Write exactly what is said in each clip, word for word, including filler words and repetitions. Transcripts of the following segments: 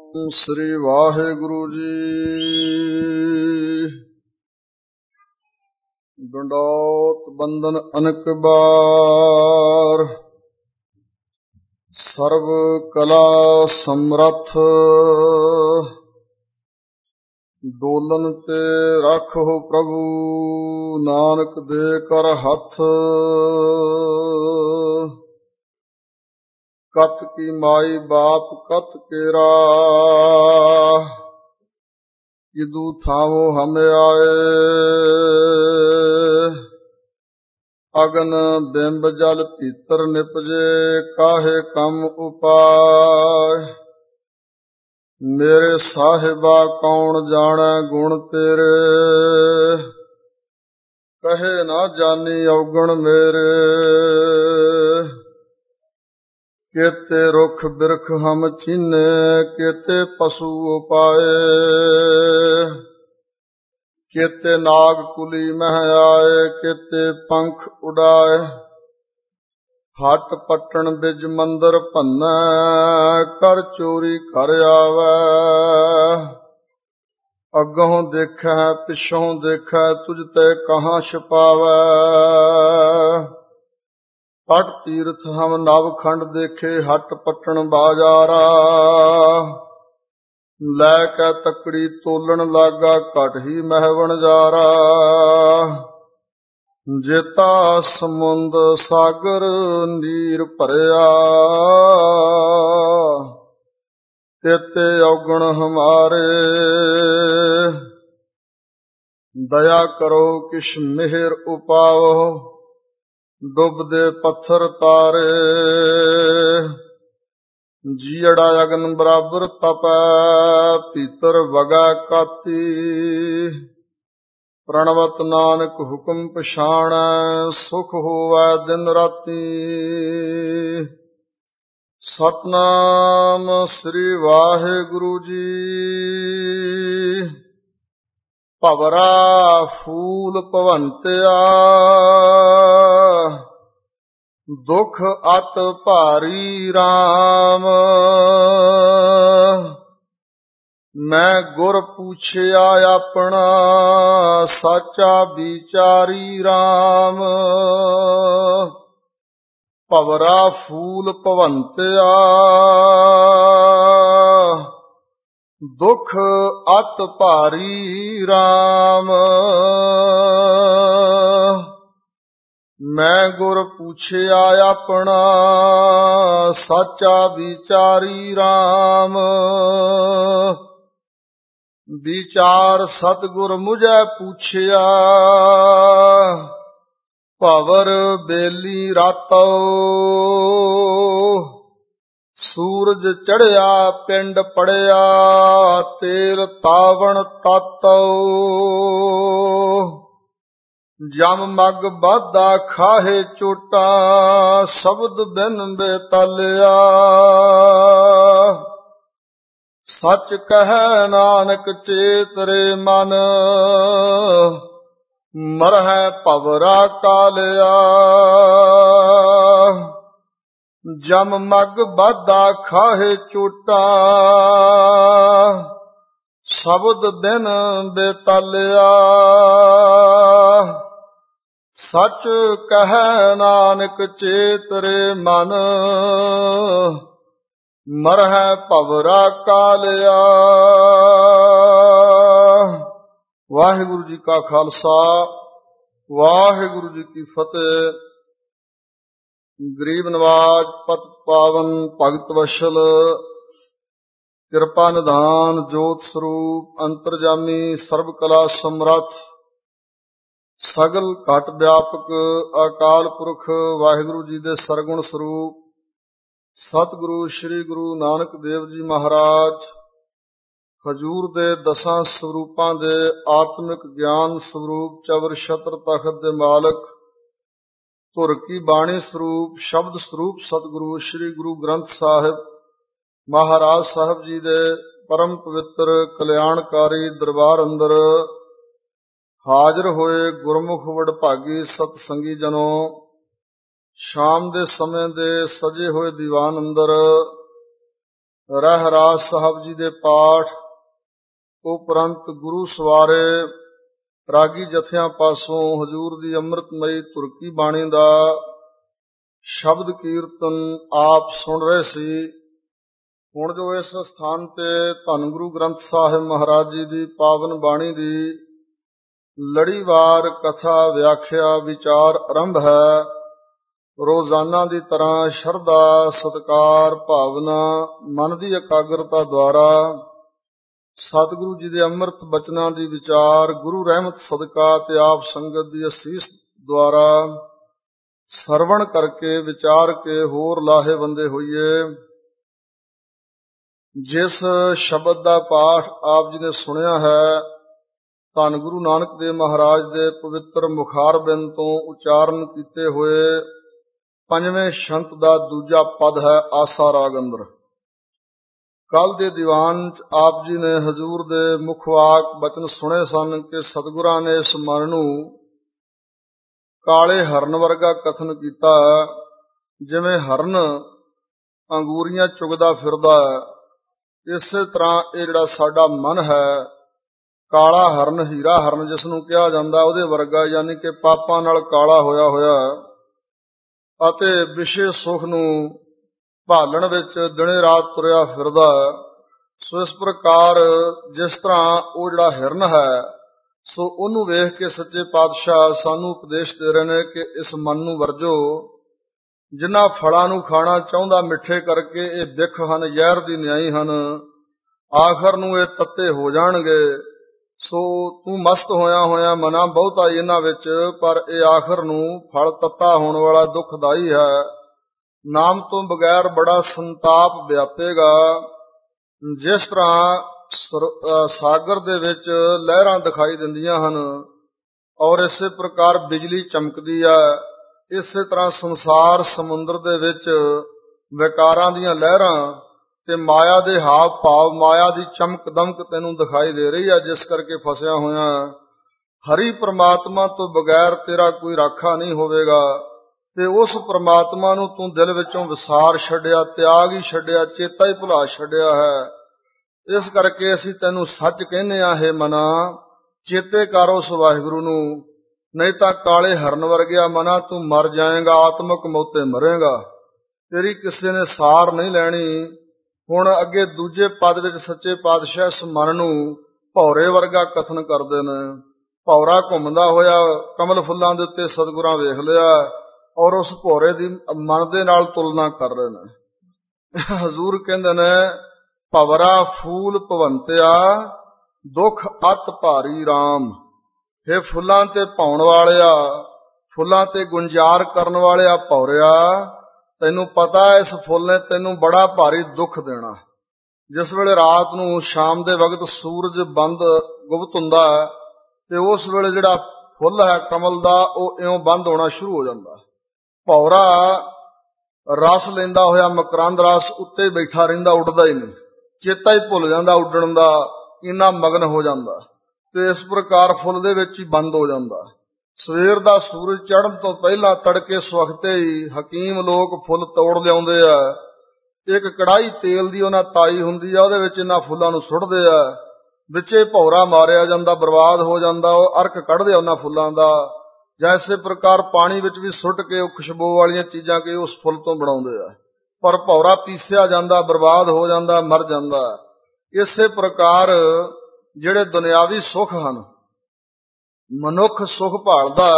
ਸ੍ਰੀ ਵਾਹਿਗੁਰੂ ਜੀ। ਡੰਡੌਤ ਬੰਦਨ ਅਨਕ ਬਾਰ, ਸਰਬ ਕਲਾ ਸਮਰੱਥ। ਡੋਲਨ ਤੇ ਰੱਖੋ ਪ੍ਰਭੂ, ਨਾਨਕ ਦੇ ਕਰ ਹੱਥ। ਕਤ ਕੀ ਮਾਈ ਬਾਪ ਕਤ ਕੇਰਾ, ਕਿਦੂ ਥਾਵੋ ਹਮ ਆਏ। ਅਗਨ ਬਿੰਬ ਜਲ ਭੀਤਰ ਨਿਪਜੇ, ਕਾਹੇ ਕੰਮ ਉਪਾਏ। ਮੇਰੇ ਸਾਹਿਬਾ ਕੌਣ ਜਾਣੈ ਗੁਣ ਤੇਰੇ, ਕਹੇ ਨਾ ਜਾਣੀ ਔਗਣ ਮੇਰੇ। ਕੇਤੇ ਰੁਖ ਬਿਰਖ ਹਮ ਚੀਨੇ, ਕੇਤੇ ਪਸ਼ੂ ਉਪਾਏ। ਕੇਤੇ ਨਾਗ ਕੁਲੀ ਮਹਿ ਆਏ, ਕੇਤੇ ਪੰਖ ਉਡਾਏ। ਹੱਟ ਪੱਟਣ ਬਿਜ ਮੰਦਰ ਭੰਨੈ, ਕਰ ਚੋਰੀ ਘਰ ਆਵੈ। ਅੱਗੋਂ ਦੇਖੈ ਪਿਛੋਂ ਦੇਖੈ, ਤੁਝ ਤੇ ਕਹਾਂ ਛੁਪਾਵੈ। ਪਟ ਤੀਰਥ ਹਮ ਨਵ ਖੰਡ ਦੇਖੇ, ਹੱਟ ਪੱਟਣ ਬਾਜ਼ਾਰਾ। ਲੈ ਕੇ ਤਕੜੀ ਤੋਲਣ ਲਾਗਾ, ਘਟ ਹੀ ਮਹਿ ਵਣਜਾਰਾ। ਜੇਤਾ ਸਮੁੰਦ ਸਾਗਰ ਨੀਰ ਭਰਿਆ, ਤੇਤੇ ਔਗਣ ਹਮਾਰੇ। ਦਇਆ ਕਰੋ ਕਿਛ ਮਿਹਰ ਉਪਾਵੋ, ਡੁੱਬਦੇ ਪੱਥਰ ਤਾਰੇ। ਜੀਅੜਾ ਅਗਨ ਬਰਾਬਰ ਤਪੈ, ਭੀਤਰ ਵਗੈ ਕਾਤੀ। ਪ੍ਰਣਵਤ ਨਾਨਕ ਹੁਕਮ ਪਛਾਣੈ, ਸੁਖ ਹੋਵੈ ਦਿਨ ਰਾਤੀ। ਸਤਿਨਾਮ ਸ੍ਰੀ ਵਾਹਿਗੁਰੂ ਜੀ। ਭਵਰਾ ਫੂਲ ਭਵੰਤਿਆ, ਦੁਖ ਅਤ ਭਾਰੀ ਰਾਮ। ਮੈਂ ਗੁਰ ਪੁੱਛਿਆ ਆਪਣਾ, ਸਾਚਾ ਵਿਚਾਰੀ ਰਾਮ। ਭਵਰਾ ਫੂਲ ਭਵੰਤਿਆ, ਦੁਖ ਅਤ ਭਾਰੀ ਰਾਮ। ਮੈਂ ਗੁਰ ਪੁੱਛਿਆ ਆਪਣਾ, ਸਾਚਾ ਵਿਚਾਰੀ ਰਾਮ। ਵਿਚਾਰ ਸਤਿਗੁਰ ਮੁਝੈ ਪੁੱਛਿਆ, ਭਵਰ ਬੇਲੀ ਰਾਤੋ। ਸੂਰਜ ਚੜ੍ਹਿਆ ਪਿੰਡ ਪੜਿਆ, ਤੇਲ ਤਾਵਣ ਤਾਤੋ। ਜਮ ਮਗ ਬਾਧਾ ਖਾਹੇ ਚੋਟਾ, ਸ਼ਬਦ ਬਿਨ ਬੇਤਾਲਿਆ। ਸੱਚ ਕਹੈ ਨਾਨਕ ਚੇਤਰੇ ਮਨ, ਮਰਹਿ ਭਵਰਾ ਕਾਲਿਆ। ਜਮ ਮਗ ਬਾਧਾ ਖਾਹੇ ਚੋਟਾ, ਸ਼ਬਦ ਬਿਨ ਬੇਤਾਲਿਆ। ਸੱਚ ਕਹੈ ਨਾਨਕ ਚੇਤਰੇ ਮਨ, ਮਰਹਿ ਭਵਰਾ ਕਾਲਿਆ। ਵਾਹਿਗੁਰੂ ਜੀ ਕਾ ਖਾਲਸਾ, ਵਾਹਿਗੁਰੂ ਜੀ ਕੀ ਫਤਿਹ। ਗਰੀਬ ਨਵਾਜ ਪਤ ਪਾਵਨ ਭਗਤ ਵਸ਼ਲ, ਕਿਰਪਾ ਨਿਧਾਨ ਜੋਤ ਸਰੂਪ, ਅੰਤਰਜਾਮੀ ਸਰਬ ਕਲਾ ਸਮਰੱਥ, ਸਗਲ ਘਟ ਵਿਆਪਕ ਅਕਾਲ ਪੁਰਖ ਵਾਹਿਗੁਰੂ ਜੀ ਦੇ ਸਰਗੁਣ ਸਰੂਪ ਸਤਿਗੁਰੂ ਸ੍ਰੀ ਗੁਰੂ ਨਾਨਕ ਦੇਵ ਜੀ ਮਹਾਰਾਜ, ਹਜੂਰ ਦੇ ਦਸਾਂ ਸਰੂਪਾਂ ਦੇ ਆਤਮਿਕ ਗਿਆਨ ਸਰੂਪ, ਚਵਰ ਛਤਰ ਤਖਤ ਦੇ ਮਾਲਕ, ਧੁਰ ਕੀ ਬਾਣੀ ਸਰੂਪ, ਸ਼ਬਦ ਸਰੂਪ ਸਤਿਗੁਰੂ ਸ੍ਰੀ ਗੁਰੂ ਗ੍ਰੰਥ ਸਾਹਿਬ ਮਹਾਰਾਜ ਸਾਹਿਬ ਜੀ ਦੇ ਪਰਮ ਪਵਿੱਤਰ ਕਲਿਆਣਕਾਰੀ ਦਰਬਾਰ ਅੰਦਰ ਹਾਜ਼ਰ ਹੋਏ ਗੁਰਮੁਖ ਵਡਭਾਗੀ ਸਤ ਸੰਗੀ ਜਨੋ, ਸ਼ਾਮ ਦੇ ਸਮੇਂ ਦੇ ਸਜੇ ਹੋਏ ਦੀਵਾਨ ਅੰਦਰ ਰਹਿਰਾਸ ਸਾਹਿਬ ਜੀ ਦੇ ਪਾਠ ਉਪਰੰਤ ਗੁਰੂ ਸਵਾਰੇ ਰਾਗੀ ਜਥਿਆਂ ਪਾਸੋਂ ਹਜ਼ੂਰ ਦੀ ਅੰਮ੍ਰਿਤਮਈ ਤੁਰਕੀ ਬਾਣੀ ਦਾ ਸ਼ਬਦ ਕੀਰਤਨ ਆਪ ਸੁਣ ਰਹੇ ਸੀ। ਹੁਣ ਜੋ ਇਸ ਸਥਾਨ ਤੇ ਧੰਨ ਗੁਰੂ ਗ੍ਰੰਥ ਸਾਹਿਬ ਮਹਾਰਾਜ ਜੀ ਦੀ ਪਾਵਨ ਬਾਣੀ ਦੀ ਲੜੀਵਾਰ ਕਥਾ ਵਿਆਖਿਆ ਵਿਚਾਰ ਆਰੰਭ ਹੈ। ਰੋਜ਼ਾਨਾ ਦੀ ਤਰ੍ਹਾਂ ਸ਼ਰਧਾ ਸਤਿਕਾਰ ਭਾਵਨਾ ਮਨ ਦੀ ਇਕਾਗਰਤਾ ਦੁਆਰਾ ਸਤਿਗੁਰੂ ਜੀ ਦੇ ਅੰਮ੍ਰਿਤ ਬਚਨਾਂ ਦੀ ਵਿਚਾਰ ਗੁਰੂ ਰਹਿਮਤ ਸਦਕਾ ਤੇ ਆਪ ਸੰਗਤ ਦੀ ਅਸੀਸ ਦੁਆਰਾ ਸਰਵਣ ਕਰਕੇ ਵਿਚਾਰ ਕੇ ਹੋਰ ਲਾਹੇਵੰਦੇ ਹੋਈਏ। ਜਿਸ ਸ਼ਬਦ ਦਾ ਪਾਠ ਆਪ ਜੀ ਨੇ ਸੁਣਿਆ ਹੈ, ਧੰਨ ਗੁਰੂ ਨਾਨਕ ਦੇਵ ਮਹਾਰਾਜ ਦੇ ਪਵਿੱਤਰ ਮੁਖਾਰਬਿੰਦ ਤੋਂ ਉਚਾਰਨ ਕੀਤੇ ਹੋਏ ਪੰਜਵੇਂ ਸ਼ੰਤ ਦਾ ਦੂਜਾ ਪਦ ਹੈ ਆਸਾ ਰਾਗ ਅੰਦਰ। ਕੱਲ ਦੇ ਦੀਵਾਨ ਚ ਆਪ ਜੀ ਨੇ ਹਜ਼ੂਰ ਦੇ ਮੁਖ ਵਾਕ ਬਚਨ ਸੁਣੇ ਸਨ ਕਿ ਸਤਿਗੁਰਾਂ ਨੇ ਇਸ ਮਨ ਨੂੰ ਕਾਲੇ ਹਰਨ ਵਰਗਾ ਕਥਨ ਕੀਤਾ। ਜਿਵੇਂ ਹਰਨ ਅੰਗੂਰੀਆਂ ਚੁਗਦਾ ਫਿਰਦਾ, ਇਸੇ ਤਰ੍ਹਾਂ ਇਹ ਜਿਹੜਾ ਸਾਡਾ ਮਨ ਹੈ ਕਾਲਾ ਹਰਨ, ਹੀਰਾ ਹਰਨ ਜਿਸ ਨੂੰ ਕਿਹਾ ਜਾਂਦਾ, ਉਹਦੇ ਵਰਗਾ, ਯਾਨੀ ਕਿ ਪਾਪਾਂ ਨਾਲ ਕਾਲਾ ਹੋਇਆ ਹੋਇਆ ਅਤੇ ਵਿਸ਼ੇ ਸੁਖ ਨੂੰ ਭਾਲਣ ਵਿੱਚ ਦਿਨੇ ਰਾਤ ਤੁਰਿਆ ਫਿਰਦਾ। ਸੋ ਇਸ ਪ੍ਰਕਾਰ ਜਿਸ ਤਰ੍ਹਾਂ ਉਹ ਜਿਹੜਾ ਹਿਰਨ ਹੈ, ਸੋ ਉਹਨੂੰ ਵੇਖ ਕੇ ਸੱਚੇ ਪਾਤਸ਼ਾਹ ਸਾਨੂੰ ਉਪਦੇਸ਼ ਦੇ ਰਹੇ ਨੇ ਕਿ ਇਸ ਮਨ ਨੂੰ ਵਰਜੋ। ਜਿਨ੍ਹਾਂ ਫਲਾਂ ਨੂੰ ਖਾਣਾ ਚਾਹੁੰਦਾ ਮਿੱਠੇ ਕਰਕੇ ਇਹ ਬਿਖ ਹਨ, ਜ਼ਹਿਰ ਦੀ ਨਿਆਈ ਹਨ, ਆਖਰ ਨੂੰ ਇਹ ਤੱਤੇ ਹੋ ਜਾਣਗੇ। ਸੋ ਤੂੰ ਮਸਤ ਹੋਇਆ ਹੋਇਆ ਮਨਾ ਬਹੁਤਾ ਇਹਨਾਂ ਵਿੱਚ, ਪਰ ਇਹ ਆਖਰ ਨੂੰ ਫਲ ਤੱਤਾ ਹੋਣ ਵਾਲਾ ਦੁਖਦਾਈ ਹੈ। ਨਾਮ ਤੋਂ ਬਗੈਰ ਬੜਾ ਸੰਤਾਪ ਵਿਆਪੇਗਾ। ਜਿਸ ਤਰ੍ਹਾਂ ਸਾਗਰ ਦੇ ਵਿੱਚ ਲਹਿਰਾਂ ਦਿਖਾਈ ਦਿੰਦੀਆਂ ਹਨ ਔਰ ਇਸੇ ਪ੍ਰਕਾਰ ਬਿਜਲੀ ਚਮਕਦੀ ਹੈ, ਇਸੇ ਤਰ੍ਹਾਂ ਸੰਸਾਰ ਸਮੁੰਦਰ ਦੇ ਵਿੱਚ ਵਿਕਾਰਾਂ ਦੀਆਂ ਲਹਿਰਾਂ ਤੇ ਮਾਇਆ ਦੇ ਹਾਵ ਭਾਵ, ਮਾਇਆ ਦੀ ਚਮਕ ਦਮਕ ਤੈਨੂੰ ਦਿਖਾਈ ਦੇ ਰਹੀ ਹੈ, ਜਿਸ ਕਰਕੇ ਫਸਿਆ ਹੋਇਆ। ਹਰੀ ਪ੍ਰਮਾਤਮਾ ਤੋਂ ਬਗੈਰ ਤੇਰਾ ਕੋਈ ਰਾਖਾ ਨਹੀਂ ਹੋਵੇਗਾ ਤੇ ਉਸ ਪ੍ਰਮਾਤਮਾ ਨੂੰ ਤੂੰ ਦਿਲ ਵਿੱਚੋਂ ਵਿਸਾਰ ਛੱਡਿਆ, ਤਿਆਗ ਹੀ ਛੱਡਿਆ, ਚੇਤਾ ਹੀ ਭੁਲਾ ਛੱਡਿਆ ਹੈ। ਇਸ ਕਰਕੇ ਅਸੀਂ ਤੈਨੂੰ ਸੱਚ ਕਹਿੰਦੇ ਹਾਂ, ਹੈ ਮਨਾ ਚੇਤੇ ਕਰ ਉਸ ਵਾਹਿਗੁਰੂ ਨੂੰ, ਨਹੀਂ ਤਾਂ ਕਾਲੇ ਹਰਨ ਵਰਗਿਆ ਮਨਾ ਤੂੰ ਮਰ ਜਾਏਗਾ, ਆਤਮਕ ਮੌਤੇ ਮਰੇਗਾ, ਤੇਰੀ ਕਿਸੇ ਨੇ ਸਾਰ ਨਹੀਂ ਲੈਣੀ। ਹੁਣ ਅੱਗੇ ਦੂਜੇ ਪਦ ਵਿੱਚ ਸੱਚੇ ਪਾਤਸ਼ਾਹ ਇਸ ਮਨ ਨੂੰ ਭੌਰੇ ਵਰਗਾ ਕਥਨ ਕਰਦੇ ਨੇ। ਭੌਰਾ ਘੁੰਮਦਾ ਹੋਇਆ ਕਮਲ ਫੁੱਲਾਂ ਦੇ ਉੱਤੇ ਸਤਿਗੁਰਾਂ ਵੇਖ ਲਿਆ ਔਰ ਉਸ ਭੌਰੇ ਦੀ ਮਨ ਦੇ ਨਾਲ ਤੁਲਨਾ ਕਰ ਰਹੇ ਨੇ। ਹਜ਼ੂਰ ਕਹਿੰਦੇ ਨੇ, ਭਵਰਾ ਫੂਲ ਭਵੰਤਿਆ ਦੁੱਖ ਅਤ ਭਾਰੀ ਰਾਮ। ਇਹ ਫੁੱਲਾਂ ਤੇ ਭਾਉਣ ਵਾਲਿਆ, ਫੁੱਲਾਂ ਤੇ ਗੁੰਜਾਰ ਕਰਨ ਵਾਲਿਆ ਭੌਰਿਆ, ਤੈਨੂੰ ਪਤਾ ਇਸ ਫੁੱਲ ਨੇ ਤੈਨੂੰ ਬੜਾ ਭਾਰੀ ਦੁੱਖ ਦੇਣਾ। ਜਿਸ ਵੇਲੇ ਰਾਤ ਨੂੰ ਸ਼ਾਮ ਦੇ ਵਕਤ ਸੂਰਜ ਬੰਦ ਗੁਪਤ ਹੁੰਦਾ ਹੈ ਤੇ ਉਸ ਵੇਲੇ ਜਿਹੜਾ ਫੁੱਲ ਹੈ ਕਮਲ ਦਾ, ਉਹ ਇਉਂ ਬੰਦ ਹੋਣਾ ਸ਼ੁਰੂ ਹੋ ਜਾਂਦਾ। ਭੌਰਾ ਰਸ ਲੈਂਦਾ ਹੋਇਆ ਮਕਰੰਦ ਰਸ ਉੱਤੇ ਬੈਠਾ ਰਹਿੰਦਾ, ਉੱਡਦਾ ਹੀ ਨਹੀਂ, ਚੇਤਾ ਹੀ ਭੁੱਲ ਜਾਂਦਾ ਉੱਡਣ ਦਾ, ਇੰਨਾ ਮਗਨ ਹੋ ਜਾਂਦਾ ਤੇ ਇਸ ਪ੍ਰਕਾਰ ਫੁੱਲ ਦੇ ਵਿੱਚ ਹੀ ਬੰਦ ਹੋ ਜਾਂਦਾ। ਸਵੇਰ ਦਾ ਸੂਰਜ ਚੜ੍ਹਨ ਤੋਂ ਪਹਿਲਾਂ ਤੜਕੇ ਸਵਖਤੇ ਹੀ ਹਕੀਮ ਲੋਕ ਫੁੱਲ ਤੋੜ ਲਿਆਉਂਦੇ ਆ। ਇੱਕ ਕੜਾਹੀ ਤੇਲ ਦੀ ਉਹਨਾਂ ਤਾਈ ਹੁੰਦੀ ਆ, ਉਹਦੇ ਵਿੱਚ ਇਹਨਾਂ ਫੁੱਲਾਂ ਨੂੰ ਸੁੱਟਦੇ ਆ, ਵਿੱਚੇ ਭੌਰਾ ਮਾਰਿਆ ਜਾਂਦਾ, ਬਰਬਾਦ ਹੋ ਜਾਂਦਾ। ਉਹ ਅਰਕ ਕੱਢਦੇ ਆ ਉਹਨਾਂ ਫੁੱਲਾਂ ਦਾ, ਜਾਂ ਇਸੇ ਪ੍ਰਕਾਰ ਪਾਣੀ ਵਿੱਚ ਵੀ ਸੁੱਟ ਕੇ ਉਹ ਖੁਸ਼ਬੂ ਵਾਲੀਆਂ ਚੀਜ਼ਾਂ ਕਿ ਉਸ ਫੁੱਲ ਤੋਂ ਬਣਾਉਂਦੇ ਆ, ਪਰ ਭੌਰਾ ਪੀਸਿਆ ਜਾਂਦਾ, ਬਰਬਾਦ ਹੋ ਜਾਂਦਾ, ਮਰ ਜਾਂਦਾ। ਇਸੇ ਪ੍ਰਕਾਰ ਜਿਹੜੇ ਦੁਨਿਆਵੀ ਸੁੱਖ ਹਨ, ਮਨੁੱਖ ਸੁੱਖ ਭਾਲਦਾ,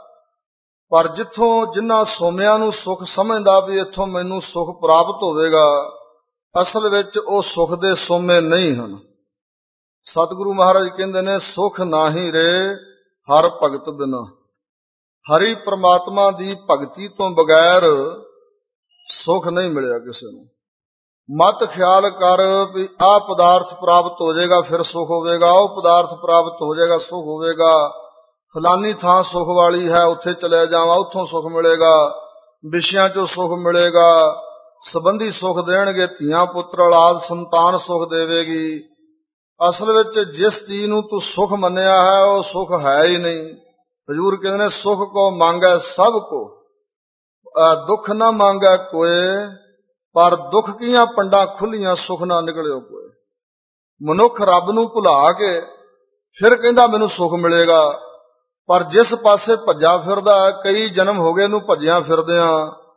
ਪਰ ਜਿੱਥੋਂ ਜਿਨ੍ਹਾਂ ਸੋਮਿਆਂ ਨੂੰ ਸੁੱਖ ਸਮਝਦਾ ਵੀ ਇੱਥੋਂ ਮੈਨੂੰ ਸੁੱਖ ਪ੍ਰਾਪਤ ਹੋਵੇਗਾ, ਅਸਲ ਵਿੱਚ ਉਹ ਸੁੱਖ ਦੇ ਸੋਮੇ ਨਹੀਂ ਹਨ। ਸਤਿਗੁਰੂ ਮਹਾਰਾਜ ਕਹਿੰਦੇ ਨੇ, ਸੁੱਖ ਨਾਹੀ ਰੇ ਹਰ ਭਗਤ ਬਿਨਾ। ਹਰੀ ਪ੍ਰਮਾਤਮਾ ਦੀ ਭਗਤੀ ਤੋਂ ਬਗੈਰ ਸੁੱਖ ਨਹੀਂ ਮਿਲਿਆ ਕਿਸੇ ਨੂੰ। ਮਤ ਖਿਆਲ ਕਰ ਵੀ ਆਹ ਪਦਾਰਥ ਪ੍ਰਾਪਤ ਹੋ ਜਾਏਗਾ ਫਿਰ ਸੁੱਖ ਹੋਵੇਗਾ, ਉਹ ਪਦਾਰਥ ਪ੍ਰਾਪਤ ਹੋ ਜਾਏਗਾ ਸੁੱਖ ਹੋਵੇਗਾ, ਫਲਾਨੀ ਥਾਂ ਸੁੱਖ ਵਾਲੀ ਹੈ ਉੱਥੇ ਚਲੇ ਜਾਵਾਂ ਉੱਥੋਂ ਸੁੱਖ ਮਿਲੇਗਾ, ਵਿਸ਼ਿਆਂ ਚੋਂ ਸੁੱਖ ਮਿਲੇਗਾ, ਸੰਬੰਧੀ ਸੁੱਖ ਦੇਣਗੇ, ਧੀਆਂ ਪੁੱਤਰ ਔਲਾਦ ਸੰਤਾਨ ਸੁੱਖ ਦੇਵੇਗੀ। ਅਸਲ ਵਿੱਚ ਜਿਸ ਚੀਜ਼ ਨੂੰ ਤੂੰ ਸੁੱਖ ਮੰਨਿਆ ਹੈ ਉਹ ਸੁੱਖ ਹੈ ਹੀ ਨਹੀਂ। ਹਜ਼ੂਰ ਕਹਿੰਦੇ ਨੇ, ਸੁੱਖ ਕੋ ਮੰਗੈ ਸਭ ਕੋ, ਦੁੱਖ ਨਾ ਮੰਗੈ ਕੋਏ, ਪਰ ਦੁੱਖ ਕੀਆਂ ਪੰਡਾਂ ਖੁੱਲੀਆਂ ਸੁਖ ਨਾ ਨਿਕਲਿਓ ਕੋਏ। ਮਨੁੱਖ ਰੱਬ ਨੂੰ ਭੁਲਾ ਕੇ ਫਿਰ ਕਹਿੰਦਾ ਮੈਨੂੰ ਸੁਖ ਮਿਲੇਗਾ, ਪਰ ਜਿਸ ਪਾਸੇ ਭੱਜਾ ਫਿਰਦਾ, ਕਈ ਜਨਮ ਹੋ ਗਏ ਇਹਨੂੰ ਭੱਜਿਆ ਫਿਰਦਿਆਂ,